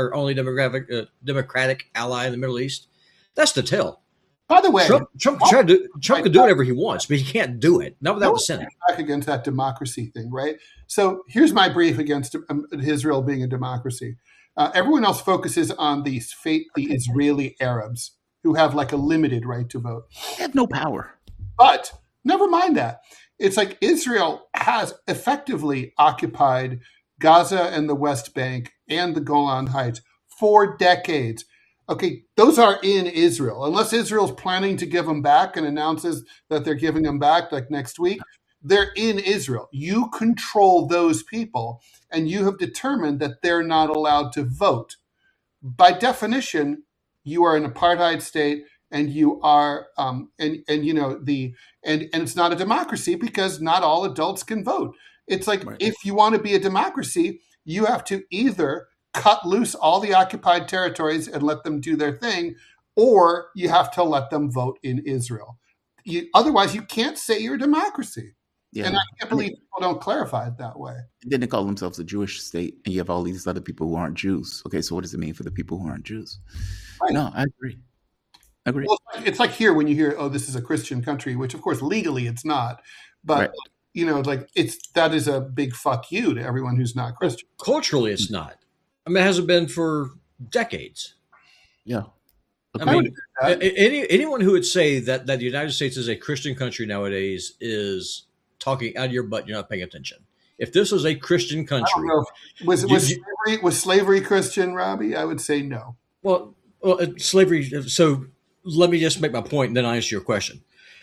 ally in the Middle East? That's the tell. By the way, Trump can do whatever he wants, but he can't do it. Not without the Senate. Back against that democracy thing, right? So here's my brief against Israel being a democracy. Everyone else focuses on the Israeli Arabs who have like a limited right to vote. They have no power. But never mind that. It's like Israel has effectively occupied Gaza and the West Bank and the Golan Heights for decades. Okay, those are in Israel. Unless Israel's planning to give them back and announces that they're giving them back like next week, they're in Israel. You control those people, and you have determined that they're not allowed to vote. By definition, you are an apartheid state, and you are, and it's not a democracy because not all adults can vote. It's like, Right. if you want to be a democracy, you have to either cut loose all the occupied territories and let them do their thing, or you have to let them vote in Israel. Otherwise, you can't say you're a democracy. Yeah. And I can't believe people don't clarify it that way. Then they call themselves a Jewish state, and you have all these other people who aren't Jews. Okay, so what does it mean for the people who aren't Jews? Right. No, I agree. Well, it's like here when you hear, "Oh, this is a Christian country," which of course legally it's not, but Right. that is a big fuck you to everyone who's not Christian. Culturally, it's not. I mean, it hasn't been for decades. Yeah. I mean, anyone who would say that the United States is a Christian country nowadays is talking out of your butt. You're not paying attention. If this was a Christian I country, don't know. Was slavery Christian, Robbie? I would say no. well, slavery. So let me just make my point, and then I'll answer your question.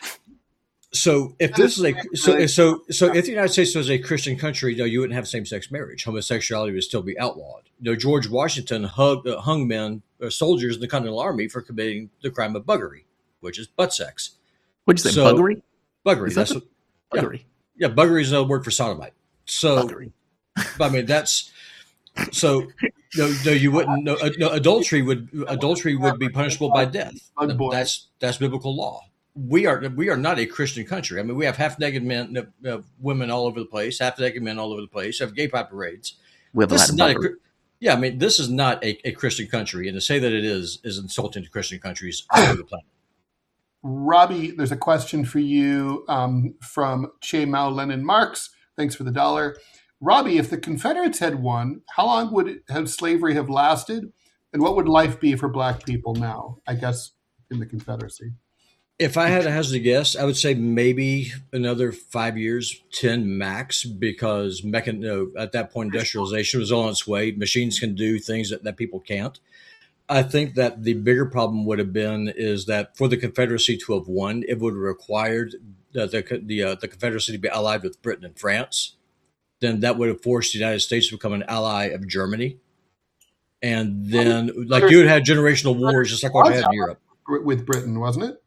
So if this is if the United States was a Christian country, you wouldn't have same-sex marriage. Homosexuality would still be outlawed. George Washington hung men, soldiers in the Continental Army for committing the crime of buggery, which is butt sex. What'd you say, So- buggery? Buggery. Is that That's what, Buggery. yeah, buggery is another word for sodomite. So, Buggery. I mean, that's so. No, you wouldn't. No, adultery would be punishable by death. Bug boy. That's biblical law. we are not a Christian country. I mean, we have half naked men, women all over the place, half naked men all over the place. We have gay pride parades. We have a This lot is of not barbers. yeah. I mean, this is not a Christian country, and to say that it is insulting to Christian countries all over the planet. Robbie, there's a question for you from Che Mao Lenin Marx. Thanks for the $1. Robbie, if the Confederates had won, how long would slavery have lasted? And what would life be for black people now, I guess, in the Confederacy? If I had to hazard a guess, I would say maybe another 5 years, 10 max, because at that point, industrialization was on its way. Machines can do things that people can't. I think that the bigger problem would have been is that for the Confederacy to have won, it would have required the Confederacy to be allied with Britain and France. Then that would have forced the United States to become an ally of Germany. And then, like, you would have had generational wars, just like what we had in Europe. With Britain, wasn't it?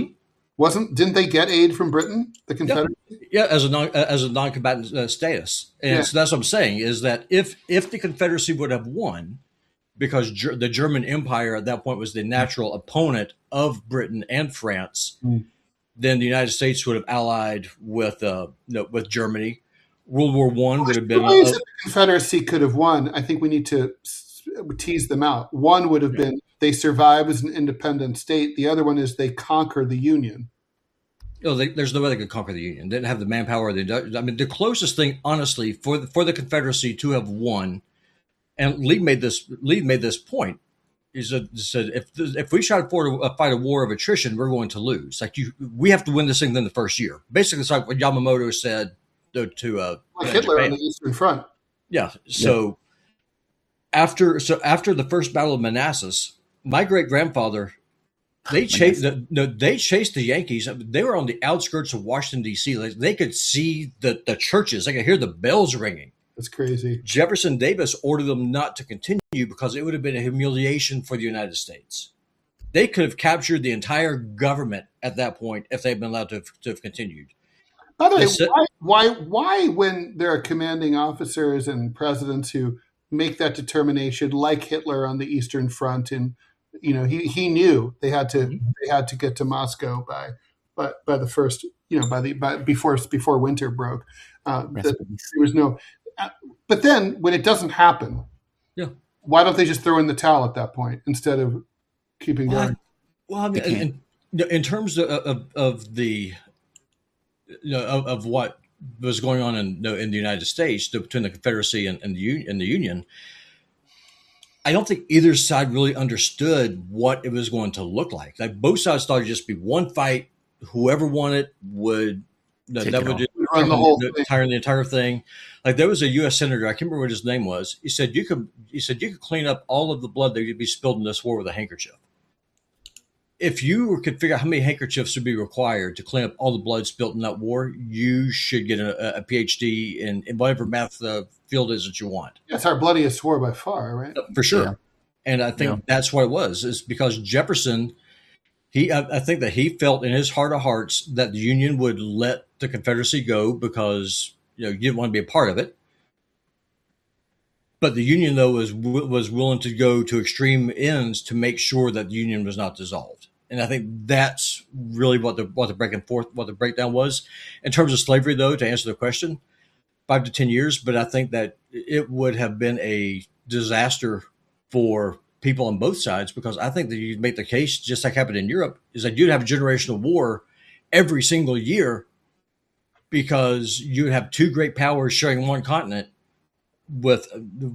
Didn't they get aid from Britain, the Confederacy? Yeah, as a non-combatant status. And so that's what I'm saying, is that if the Confederacy would have won, because the German Empire at that point was the natural opponent of Britain and France, then the United States would have allied with Germany. World War I would have been... The ways that the Confederacy could have won, I think we need to tease them out. One would have been they survive as an independent state. The other one is they conquer the Union. There's no way they could conquer the Union. They didn't have the manpower. The closest thing, honestly, for the Confederacy to have won, and Lee made this point, is that said if we try to fight a war of attrition, we're going to lose. Like we have to win this thing in the first year. Basically, it's like what Yamamoto said to like Hitler Japan. on the Eastern Front. Yeah. So after the first Battle of Manassas, my great grandfather, they chased the Yankees. They were on the outskirts of Washington D.C. They could see the churches. They could hear the bells ringing. That's crazy. Jefferson Davis ordered them not to continue because it would have been a humiliation for the United States. They could have captured the entire government at that point if they'd been allowed to have continued. By the way, why when there are commanding officers and presidents who make that determination, like Hitler on the Eastern Front, and he knew they had to get to Moscow by the first before winter broke. There was no, but then when it doesn't happen, why don't they just throw in the towel at that point instead of keeping going? Well, I mean, in terms of the of what was going on in the United States between the Confederacy and the Union, I don't think either side really understood what it was going to look like. Like both sides thought it'd just be one fight. Whoever won it would run the entire thing. Like there was a U.S. senator, I can't remember what his name was. He said you could clean up all of the blood that could be spilled in this war with a handkerchief. If you could figure out how many handkerchiefs would be required to clean up all the blood spilled in that war, you should get a PhD in whatever math field is that you want. It's our bloodiest war by far, right? For sure. Yeah. And I think that's what it was, is because Jefferson, I think that he felt in his heart of hearts that the Union would let the Confederacy go because you didn't want to be a part of it. But the Union, though, was willing to go to extreme ends to make sure that the Union was not dissolved. And I think that's really what the breakdown was. In terms of slavery, though, to answer the question, 5 to 10 years. But I think that it would have been a disaster for people on both sides, because I think that you'd make the case, just like happened in Europe, is that you'd have a generational war every single year because you'd have two great powers sharing one continent with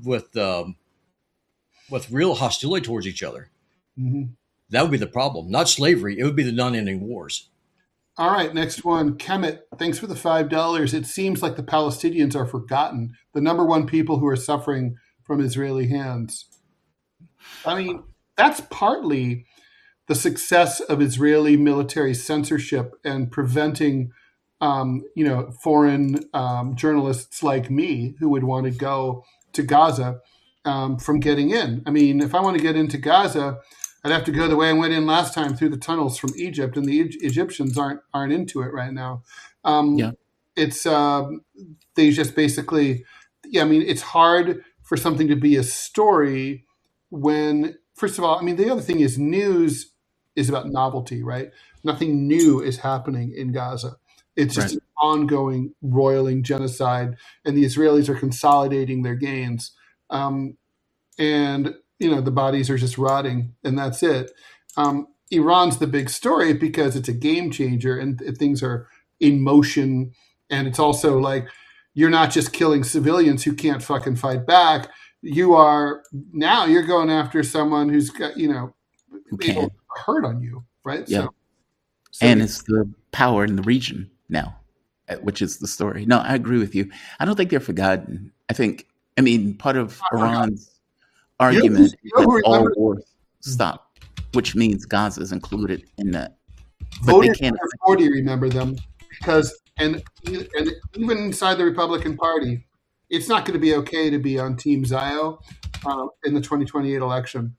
real hostility towards each other. Mm-hmm. That would be the problem, not slavery. It would be the non-ending wars. All right, next one. Kemet, thanks for the $5. It seems like the Palestinians are forgotten, the number one people who are suffering from Israeli hands. I mean, that's partly the success of Israeli military censorship and preventing foreign journalists like me who would want to go to Gaza from getting in. I mean, if I want to get into Gaza, I'd have to go the way I went in last time, through the tunnels from Egypt, and the Egyptians aren't into it right now. It's they just basically, I mean, it's hard for something to be a story when, first of all, I mean, the other thing is news is about novelty, right? Nothing new is happening in Gaza. It's just Right. an ongoing, roiling genocide, and the Israelis are consolidating their gains. And the bodies are just rotting, and that's it. Iran's the big story because it's a game changer, and things are in motion. And it's also like you're not just killing civilians who can't fucking fight back. You're going after someone who's got Who able can? to hurt on you, right? Yeah. So And it's the power in the region now, which is the story. No, I agree with you. I don't think they're forgotten. Part of Iran's argument is who that all remembers wars stop, which means Gaza is included in that. But they voters can't. under 40 remember them because and even inside the Republican Party, it's not going to be okay to be on Team Zio in the 2028 election.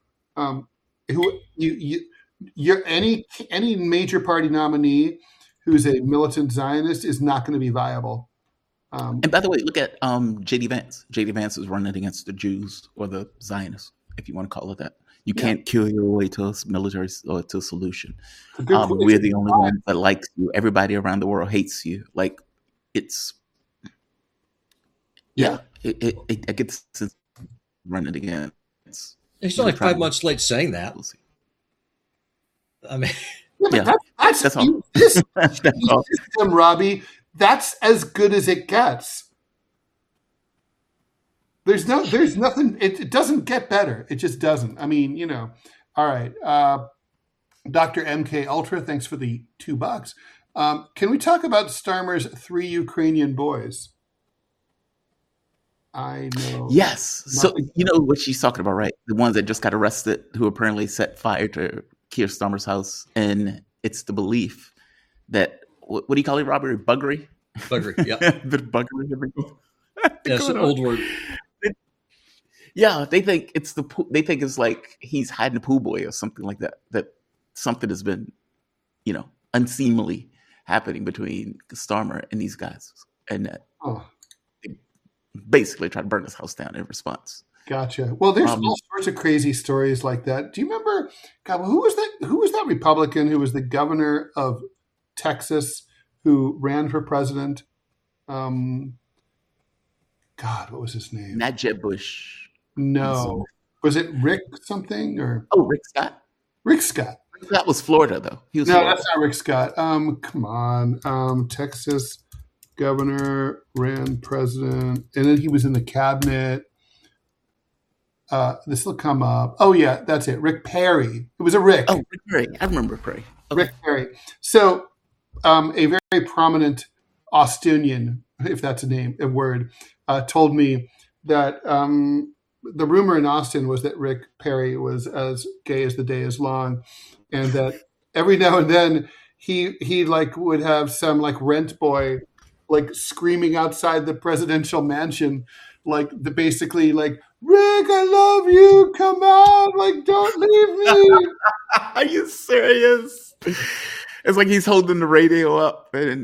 You're any major party nominee who's a militant Zionist is not going to be viable. And by the way, look at J.D. Vance. J.D. Vance is running against the Jews or the Zionists, if you want to call it that. You can't kill your way to a military or to a solution. We're the only one that likes you. Everybody around the world hates you. Like it's it gets running again. He's only 5 months late saying that. We'll see. I mean, Yeah, that's all. This That's all. system, Robbie. That's as good as it gets. There's nothing. It doesn't get better. It just doesn't. I mean, All right, Dr. MK Ultra. Thanks for the $2. Can we talk about Starmer's 3 Ukrainian boys? I know. Yes. So Nothing. you know what she's talking about, right? The ones that just got arrested who apparently set fire to Keir Starmer's house, and it's the belief that what do you call it, Robert? Buggery. buggery. Yeah, The buggery. that's an old word. Yeah, they think it's like he's hiding a pool boy or something like that. That something has been, unseemly happening between Starmer and these guys, and that they basically try to burn his house down in response. Gotcha. Well, there's all sorts of crazy stories like that. Do you remember? God, who was that? Who was that Republican who was the governor of Texas who ran for president? God, what was his name? Not Jeb Bush. No, was it Rick something or? Oh, Rick Scott. Rick Scott. That was Florida, though. He was No, Florida. that's not Rick Scott. Come on. Texas governor ran president, and then he was in the cabinet. This will come up. Oh yeah, that's it. Rick Perry. It was a Rick. Oh, Rick Perry. I remember Perry. Okay. Rick Perry. So, a very prominent Austinian, if that's a word, told me that the rumor in Austin was that Rick Perry was as gay as the day is long, and that every now and then he would have some rent boy screaming outside the presidential mansion, basically Rick, I love you. Come out. Don't leave me. Are you serious? It's like he's holding the radio up and,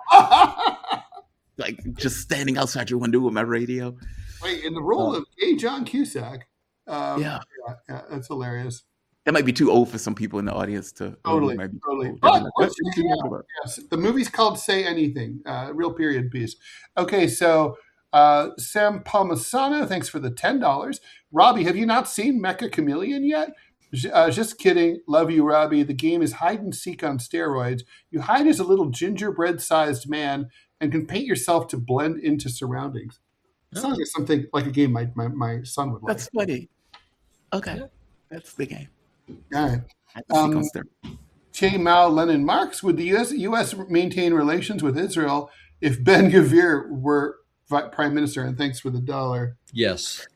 just standing outside your window with my radio. Wait, in the role of gay John Cusack. Yeah, that's hilarious. that might be too old for some people in the audience to. Totally. Old. But yes, the movie's called Say Anything, real period piece. Okay, so Sam Palmasano, thanks for the $10. Robbie, have you not seen Mecha Chameleon yet? Just kidding. Love you, Robbie. The game is hide and seek on steroids. You hide as a little gingerbread-sized man and can paint yourself to blend into surroundings. It sounds like something like a game my son would like. That's funny. Okay, that's the game. All right. Hide and seek on steroids. Che Mao Lenin Marx, would the U.S. maintain relations with Israel if Ben Gvir were prime minister? And thanks for the $1. Yes.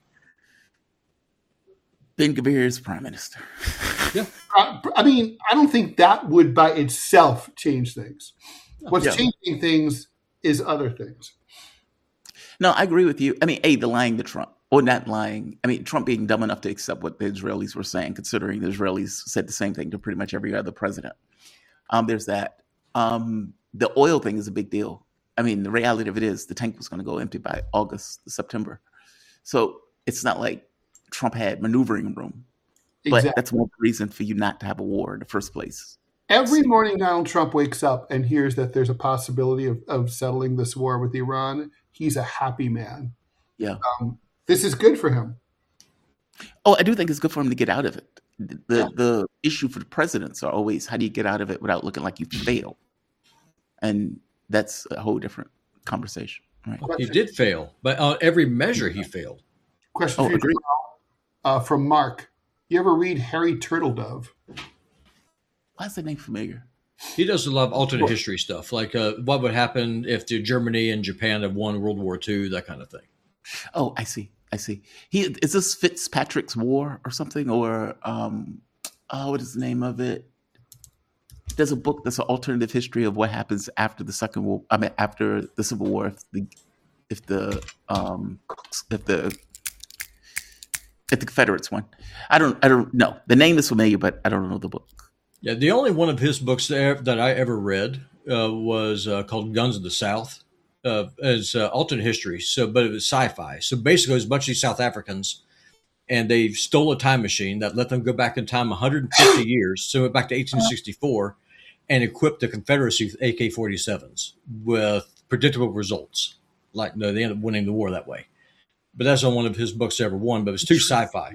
Ben Gvir is prime minister. Yeah. I don't think that would by itself change things. What's changing things is other things. No, I agree with you. The lying to Trump, or not lying. Trump being dumb enough to accept what the Israelis were saying, considering the Israelis said the same thing to pretty much every other president. There's that. The oil thing is a big deal. The reality of it is the tank was going to go empty by August, September. So it's not like Trump had maneuvering room. But Exactly. that's more reason for you not to have a war in the first place. Every morning Donald Trump wakes up and hears that there's a possibility of settling this war with Iran. He's a happy man. Yeah. This is good for him. Oh, I do think it's good for him to get out of it. The issue for the presidents are always, how do you get out of it without looking like you failed? And that's a whole different conversation. Right? He did fail, but on every measure he failed. Question Oh, for you, agreed. from Mark. You ever read Harry Turtledove? Why is that name familiar? He does a lot of alternate history stuff, like what would happen if Germany and Japan had won World War II, that kind of thing. Oh, I see. Is this Fitzpatrick's War or something? Or what is the name of it? There's a book that's an alternative history of what happens after the Second War. I mean, after the Civil War, if the Confederates won. I don't know. The name is familiar, but I don't know the book. Yeah, the only one of his books that I ever read was called Guns of the South. It's alternate history, but it was sci-fi. So basically, it was a bunch of these South Africans, and they stole a time machine that let them go back in time 150 years. So went back to 1864 and equipped the Confederacy with AK-47s with predictable results. Like, no, they ended up winning the war that way. But that's not one of his books ever won, but it's too sci-fi.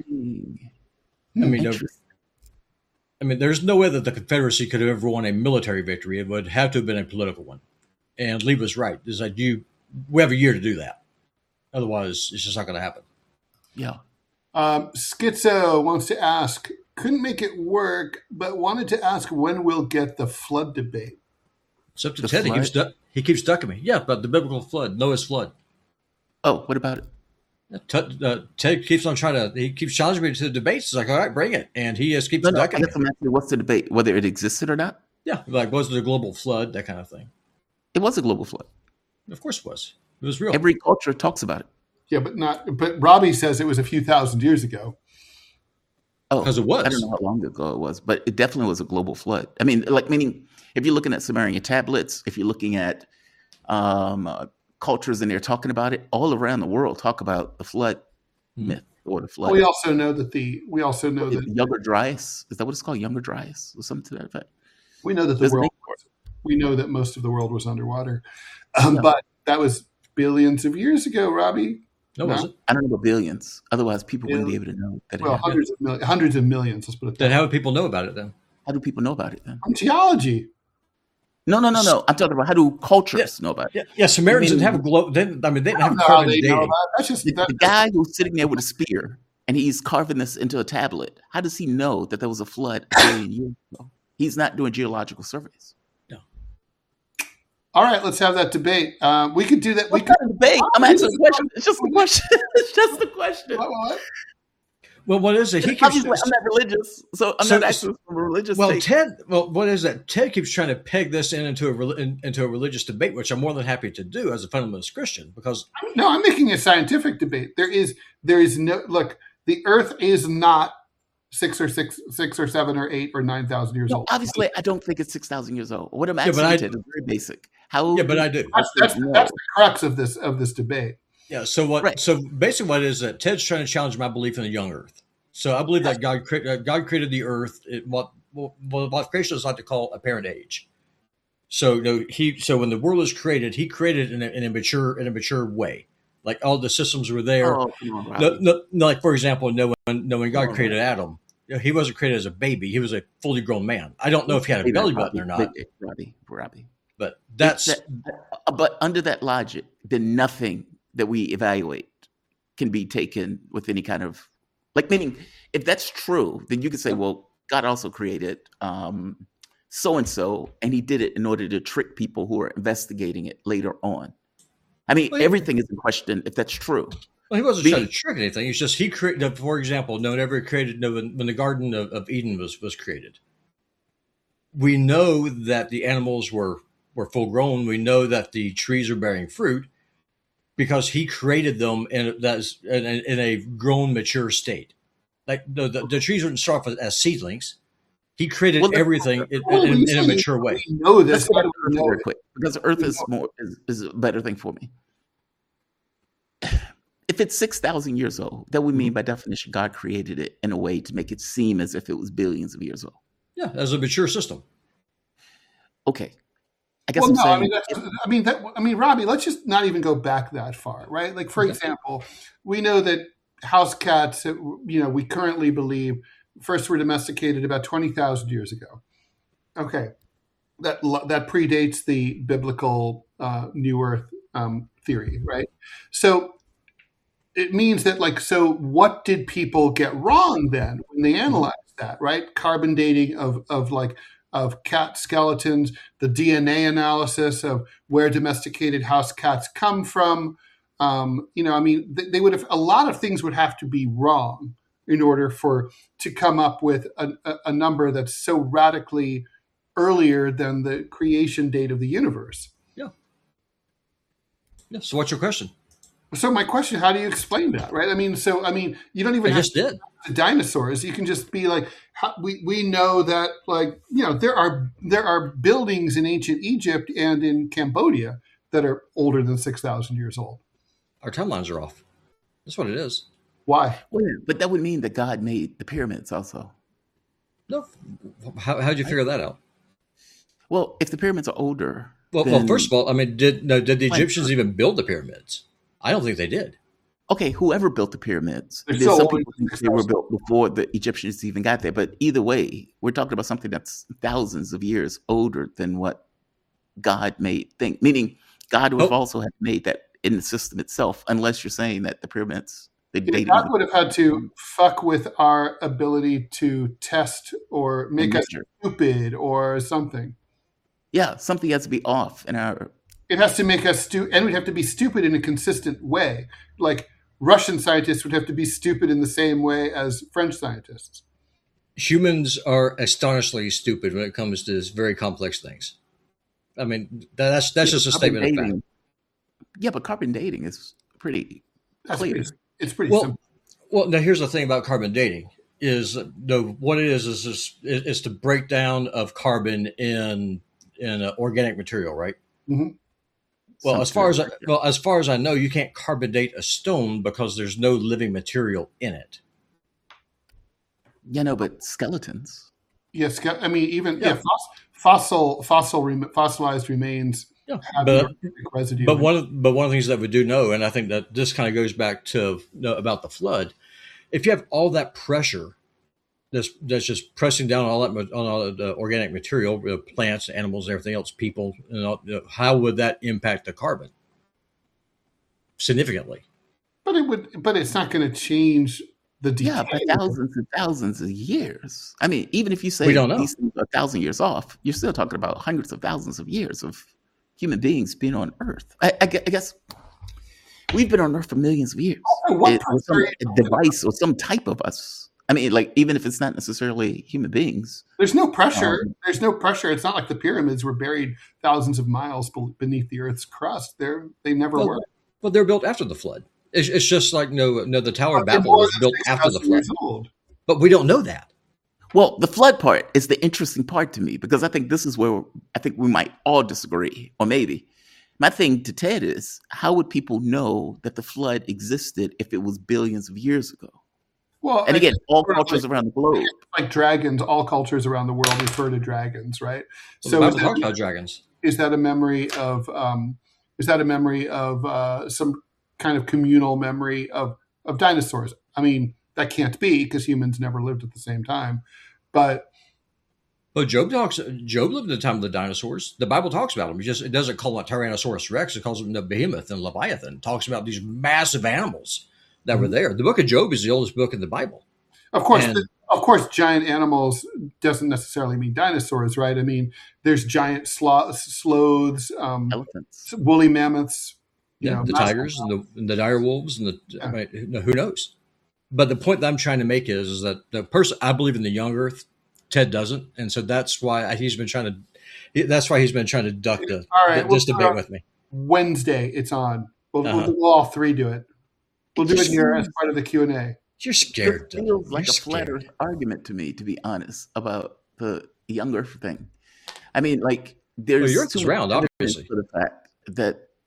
I mean, there's no way that the Confederacy could have ever won a military victory. It would have to have been a political one. And Lee was right. It's like we have a year to do that. Otherwise, it's just not going to happen. Yeah. Schizo wants to ask, couldn't make it work, but wanted to ask when we'll get the flood debate. It's up to The Ted. flood? He keeps ducking me. Yeah, about the biblical flood, Noah's flood. Oh, what about it? Ted keeps on he keeps challenging me to the debates. He's like, all right, bring it. And he just keeps I ducking me. guess I'm asking, what's the debate? Whether it existed or not? Yeah, like, was it a global flood? That kind of thing. It was a global flood. Of course it was. It was real. Every culture talks about it. Yeah, but Robbie says it was a few thousand years ago. Oh, Because it was. I don't know how long ago it was, but it definitely was a global flood. I mean, meaning if you're looking at Sumerian tablets, if you're looking at cultures and they're talking about it, all around the world talk about the flood myth or the flood. We also know that Younger Dryas, is that what it's called? Younger Dryas or something to that effect? we know that There's a name for it. we know that most of the world was underwater, but that was billions of years ago, Robbie. No, was it? I don't know about billions. Otherwise, people wouldn't be able to know that it Well, happened. hundreds of millions. Let's put it that Then way. how would people know about it then? How do people know about it then? From geology. No. I'm talking about how do cultures know about it? Yeah, Samaritans I mean, didn't have a globe. They didn't have How carbon they know dating. that? That's just The guy who's sitting there with a spear and he's carving this into a tablet, how does he know that there was a flood a billion years ago? He's not doing geological surveys. all right. Let's have that debate. We could do that. We What could. kind of debate? I'm asking a question. It's just a question. It's just a question. What? Well, what is it? He keeps. Obviously, I'm not religious, so I'm not asking from a religious Well, take. Ted. Well, what is that? Ted keeps trying to peg this into a religious debate, which I'm more than happy to do as a fundamentalist Christian, because No, I'm making a scientific debate. There is no look. The Earth is not six or 7 or 8 or 9,000 years No, old. obviously, I don't think it's 6,000 years old. What I'm Yeah, asking but you, Ted, is very basic. How? yeah, but I do. That's the crux of this debate. Yeah. So what? Right. So basically, what it is that Ted's trying to challenge my belief in the young Earth. So I believe that God created the Earth. What creationists like to call apparent age. So so when the world was created, He created it in a mature way. Like all the systems were there. Oh, come on, Robbie. No, like for example, when God created Adam, he wasn't created as a baby. He was a fully grown man. I don't know if he had a belly button or not, Robbie. but that's But under that logic, then nothing that we evaluate can be taken with any kind of meaning. If that's true, then you could say, well, God also created so and so, and He did it in order to trick people who are investigating it later on. I mean, everything is in question if that's true. Well, he wasn't trying to trick anything. It's just he created. For example, no one ever created. No, when the Garden of Eden was created, we know that the animals were full grown. We know that the trees are bearing fruit because he created them in a grown, mature state. Like the trees didn't start off as seedlings. He created everything in a mature way. We know this. Let's go back to Earth very quick, because Earth is a better thing for me. if it's 6,000 years old, that would mean by definition God created it in a way to make it seem as if it was billions of years old. Yeah, as a mature system. Okay, I guess Well, I'm no, saying. I mean, Robbie, let's just not even go back that far, right? Like, for example, we know that house cats, we currently believe first were domesticated about 20,000 years ago. Okay, that predates the biblical New Earth theory, right? So it means that, like, so what did people get wrong then when they analyzed that, right? Carbon dating of cat skeletons, the DNA analysis of where domesticated house cats come from. They would have, a lot of things would have to be wrong in order to come up with a number that's so radically earlier than the creation date of the universe. Yeah. So what's your question? So my question, how do you explain that, right? You don't even I have just did. the dinosaurs. You can just be like, we know that, like, there are buildings in ancient Egypt and in Cambodia that are older than 6,000 years old. Our timelines are off. That's what it is. Why? Well, but that would mean that God made the pyramids also. No. How'd you figure that out? Well, if the pyramids are older. Well, first of all, did the Egyptians even build the pyramids? I don't think they did. Okay, whoever built the pyramids, They're there's so some old, people think they were built before the Egyptians even got there. But either way, we're talking about something that's thousands of years older than what God made. Meaning, God would have also have made that in the system itself, unless you're saying that the pyramids. God would have had to fuck with our ability to test or make us stupid or something. Yeah, something has to be off in our. It has to make us and we'd have to be stupid in a consistent way. Like, Russian scientists would have to be stupid in the same way as French scientists. Humans are astonishingly stupid when it comes to very complex things. I mean, that's just a statement of fact. Yeah, but carbon dating is pretty clear. It's pretty simple. Well, now here's the thing about carbon dating is what it is to break down of carbon in organic material, right? Mm-hmm. Well, as far as I know, you can't carbon date a stone because there's no living material in it. Yeah, no, but skeletons. Yes, fossilized remains. Yeah, have residue. But one of the things that we do know, and I think that this kind of goes back to about the flood, if you have all that pressure that's just pressing down on all the organic material, plants, animals, everything else, people, how would that impact the carbon? Significantly. But it's not going to change the decay. Yeah, for thousands and thousands of years. I mean, even if you say we don't know. These things are 1,000 years off, you're still talking about hundreds of thousands of years of human beings being on Earth. I guess we've been on Earth for millions of years. With some device or some type of us. I mean, like, even if it's not necessarily human beings. There's no pressure. There's no pressure. It's not like the pyramids were buried thousands of miles beneath the Earth's crust. They never were. But they're built after the flood. It's just like the Tower of Babel was built after the flood. But we don't know that. Well, the flood part is the interesting part to me, because I think this is where I think we might all disagree, or maybe. My thing to Ted is, how would people know that the flood existed if it was billions of years ago? Well, and again, all cultures around the globe. Like dragons, all cultures around the world refer to dragons, right? Well, so the Bible talks about dragons. Is that a memory of some kind of communal memory of dinosaurs? I mean, that can't be, because humans never lived at the same time. But Job lived in the time of the dinosaurs. The Bible talks about them. It doesn't call it Tyrannosaurus Rex. It calls them the Behemoth and Leviathan. It talks about these massive animals that were there. The book of Job is the oldest book in the Bible. Of course, giant animals doesn't necessarily mean dinosaurs, right? I mean, there's giant sloths, elephants, woolly mammoths, the tigers and the dire wolves, and who knows? But the point that I'm trying to make is that the person, I believe in the young Earth. Ted doesn't, and so that's why he's been trying to duck this debate with me. Wednesday, it's on. We'll all three do it. We'll do it here as part of the Q&A. You're scared. It feels like a flat Earth argument to me, to be honest, about the young Earth thing. I mean, like, there's the Earth is round, obviously, for the fact that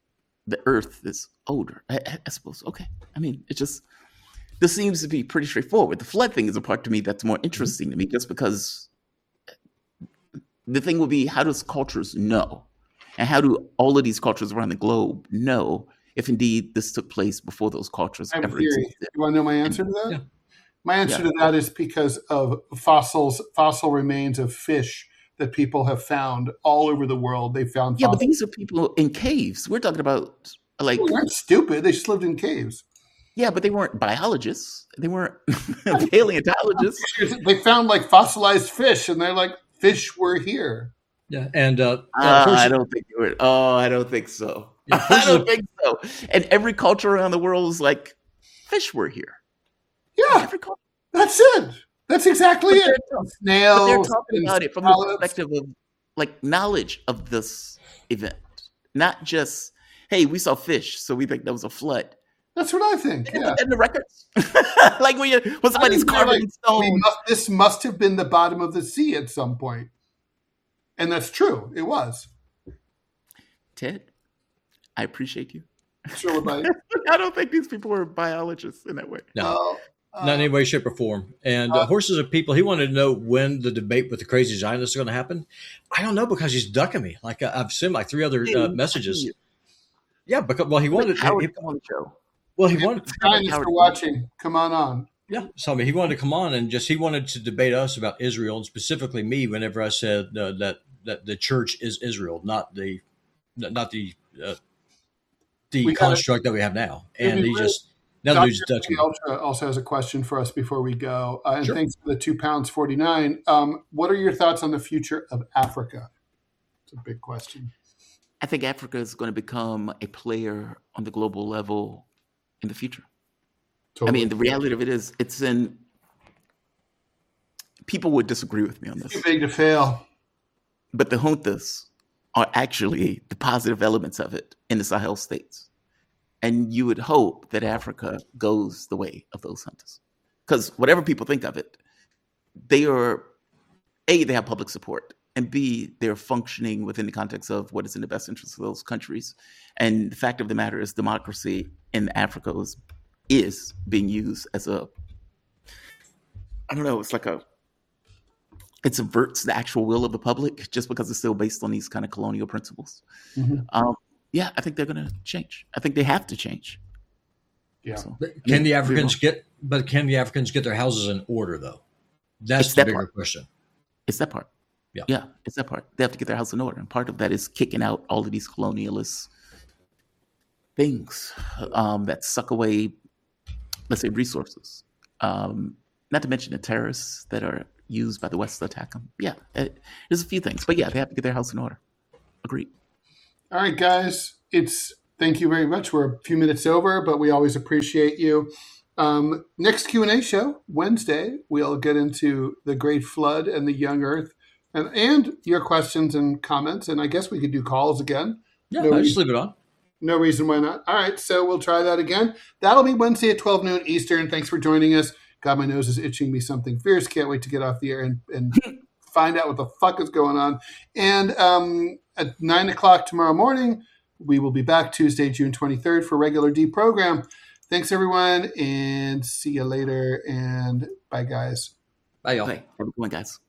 the Earth is older. I suppose. Okay. I mean, this seems to be pretty straightforward. The flood thing is a part to me that's more interesting to me, just because the thing will be, how does cultures know? And how do all of these cultures around the globe know if indeed this took place before those cultures I have a ever theory. existed? You want to know my answer to that? Yeah. My answer to that is because of fossil remains of fish that people have found all over the world. They found Yeah, fossils. but these are people in caves. We're talking about like, They weren't stupid. They just lived in caves. yeah, but they weren't biologists. They weren't paleontologists. They found like fossilized fish, and they're like, fish were here. Yeah, and I don't think they were. Oh, I don't think so. Yeah, I don't think so. And every culture around the world is like, fish were here. Yeah, Every culture. that's it. That's exactly it. Snails. But they're talking and about it from the scallops. perspective of like knowledge of this event, not just, hey, we saw fish, so we think that was a flood. That's what I think. They Yeah. put that in the records. Like when somebody's think they're carving like, in stone. This must have been the bottom of the sea at some point. And that's true. It was. Ted, I appreciate you. Sure, but I don't think these people were biologists in that way. no, not in any way, shape, or form. And Horses are people. He wanted to know when the debate with the crazy Zionists is going to happen. I don't know, because he's ducking me. Like I've sent like 3 other messages. Yeah, because he wanted. Howard, come on the show. Well, he wanted. Zionists are watching. Come on. Yeah, so I mean, he wanted to come on and he wanted to debate us about Israel, and specifically me. Whenever I said that the church is Israel, not the construct that we have now, and he just now dude's Dutch. Ultra also has a question for us before we go, and Sure. thanks for the £2.49. What are your thoughts on the future of Africa? It's a big question. I think Africa is going to become a player on the global level in the future. Totally. I mean, the reality of it is, people would disagree with me on this, Too big to fail. but the juntas are actually the positive elements of it in the Sahel states. And you would hope that Africa goes the way of those juntas. Because whatever people think of it, they are, A, they have public support, and B, they're functioning within the context of what is in the best interest of those countries. And the fact of the matter is, democracy in Africa is being used as a, I don't know, it subverts the actual will of the public just because it's still based on these kind of colonial principles. Mm-hmm. Yeah, I think they're going to change. I think they have to change. Yeah. So, Can the Africans get their houses in order, though? That's the bigger question. It's that part. Yeah, it's that part. They have to get their house in order. And part of that is kicking out all of these colonialist things that suck away, let's say, resources. Not to mention the terrorists that are used by the West to attack them. Yeah, there's a few things. But yeah, they have to get their house in order. Agreed. All right, guys. Thank you very much. We're a few minutes over, but we always appreciate you. Next Q&A show, Wednesday, we'll get into the Great Flood and the Young Earth and your questions and comments. And I guess we could do calls again. Yeah, I'll just leave it on. No reason why not. All right, so we'll try that again. That'll be Wednesday at 12 noon Eastern. Thanks for joining us. God, my nose is itching me something fierce. Can't wait to get off the air and find out what the fuck is going on. And at 9 o'clock tomorrow morning, we will be back Tuesday, June 23rd for regular D program. Thanks, everyone, and see you later. And bye, guys. Bye, y'all. Okay, have a good one, guys.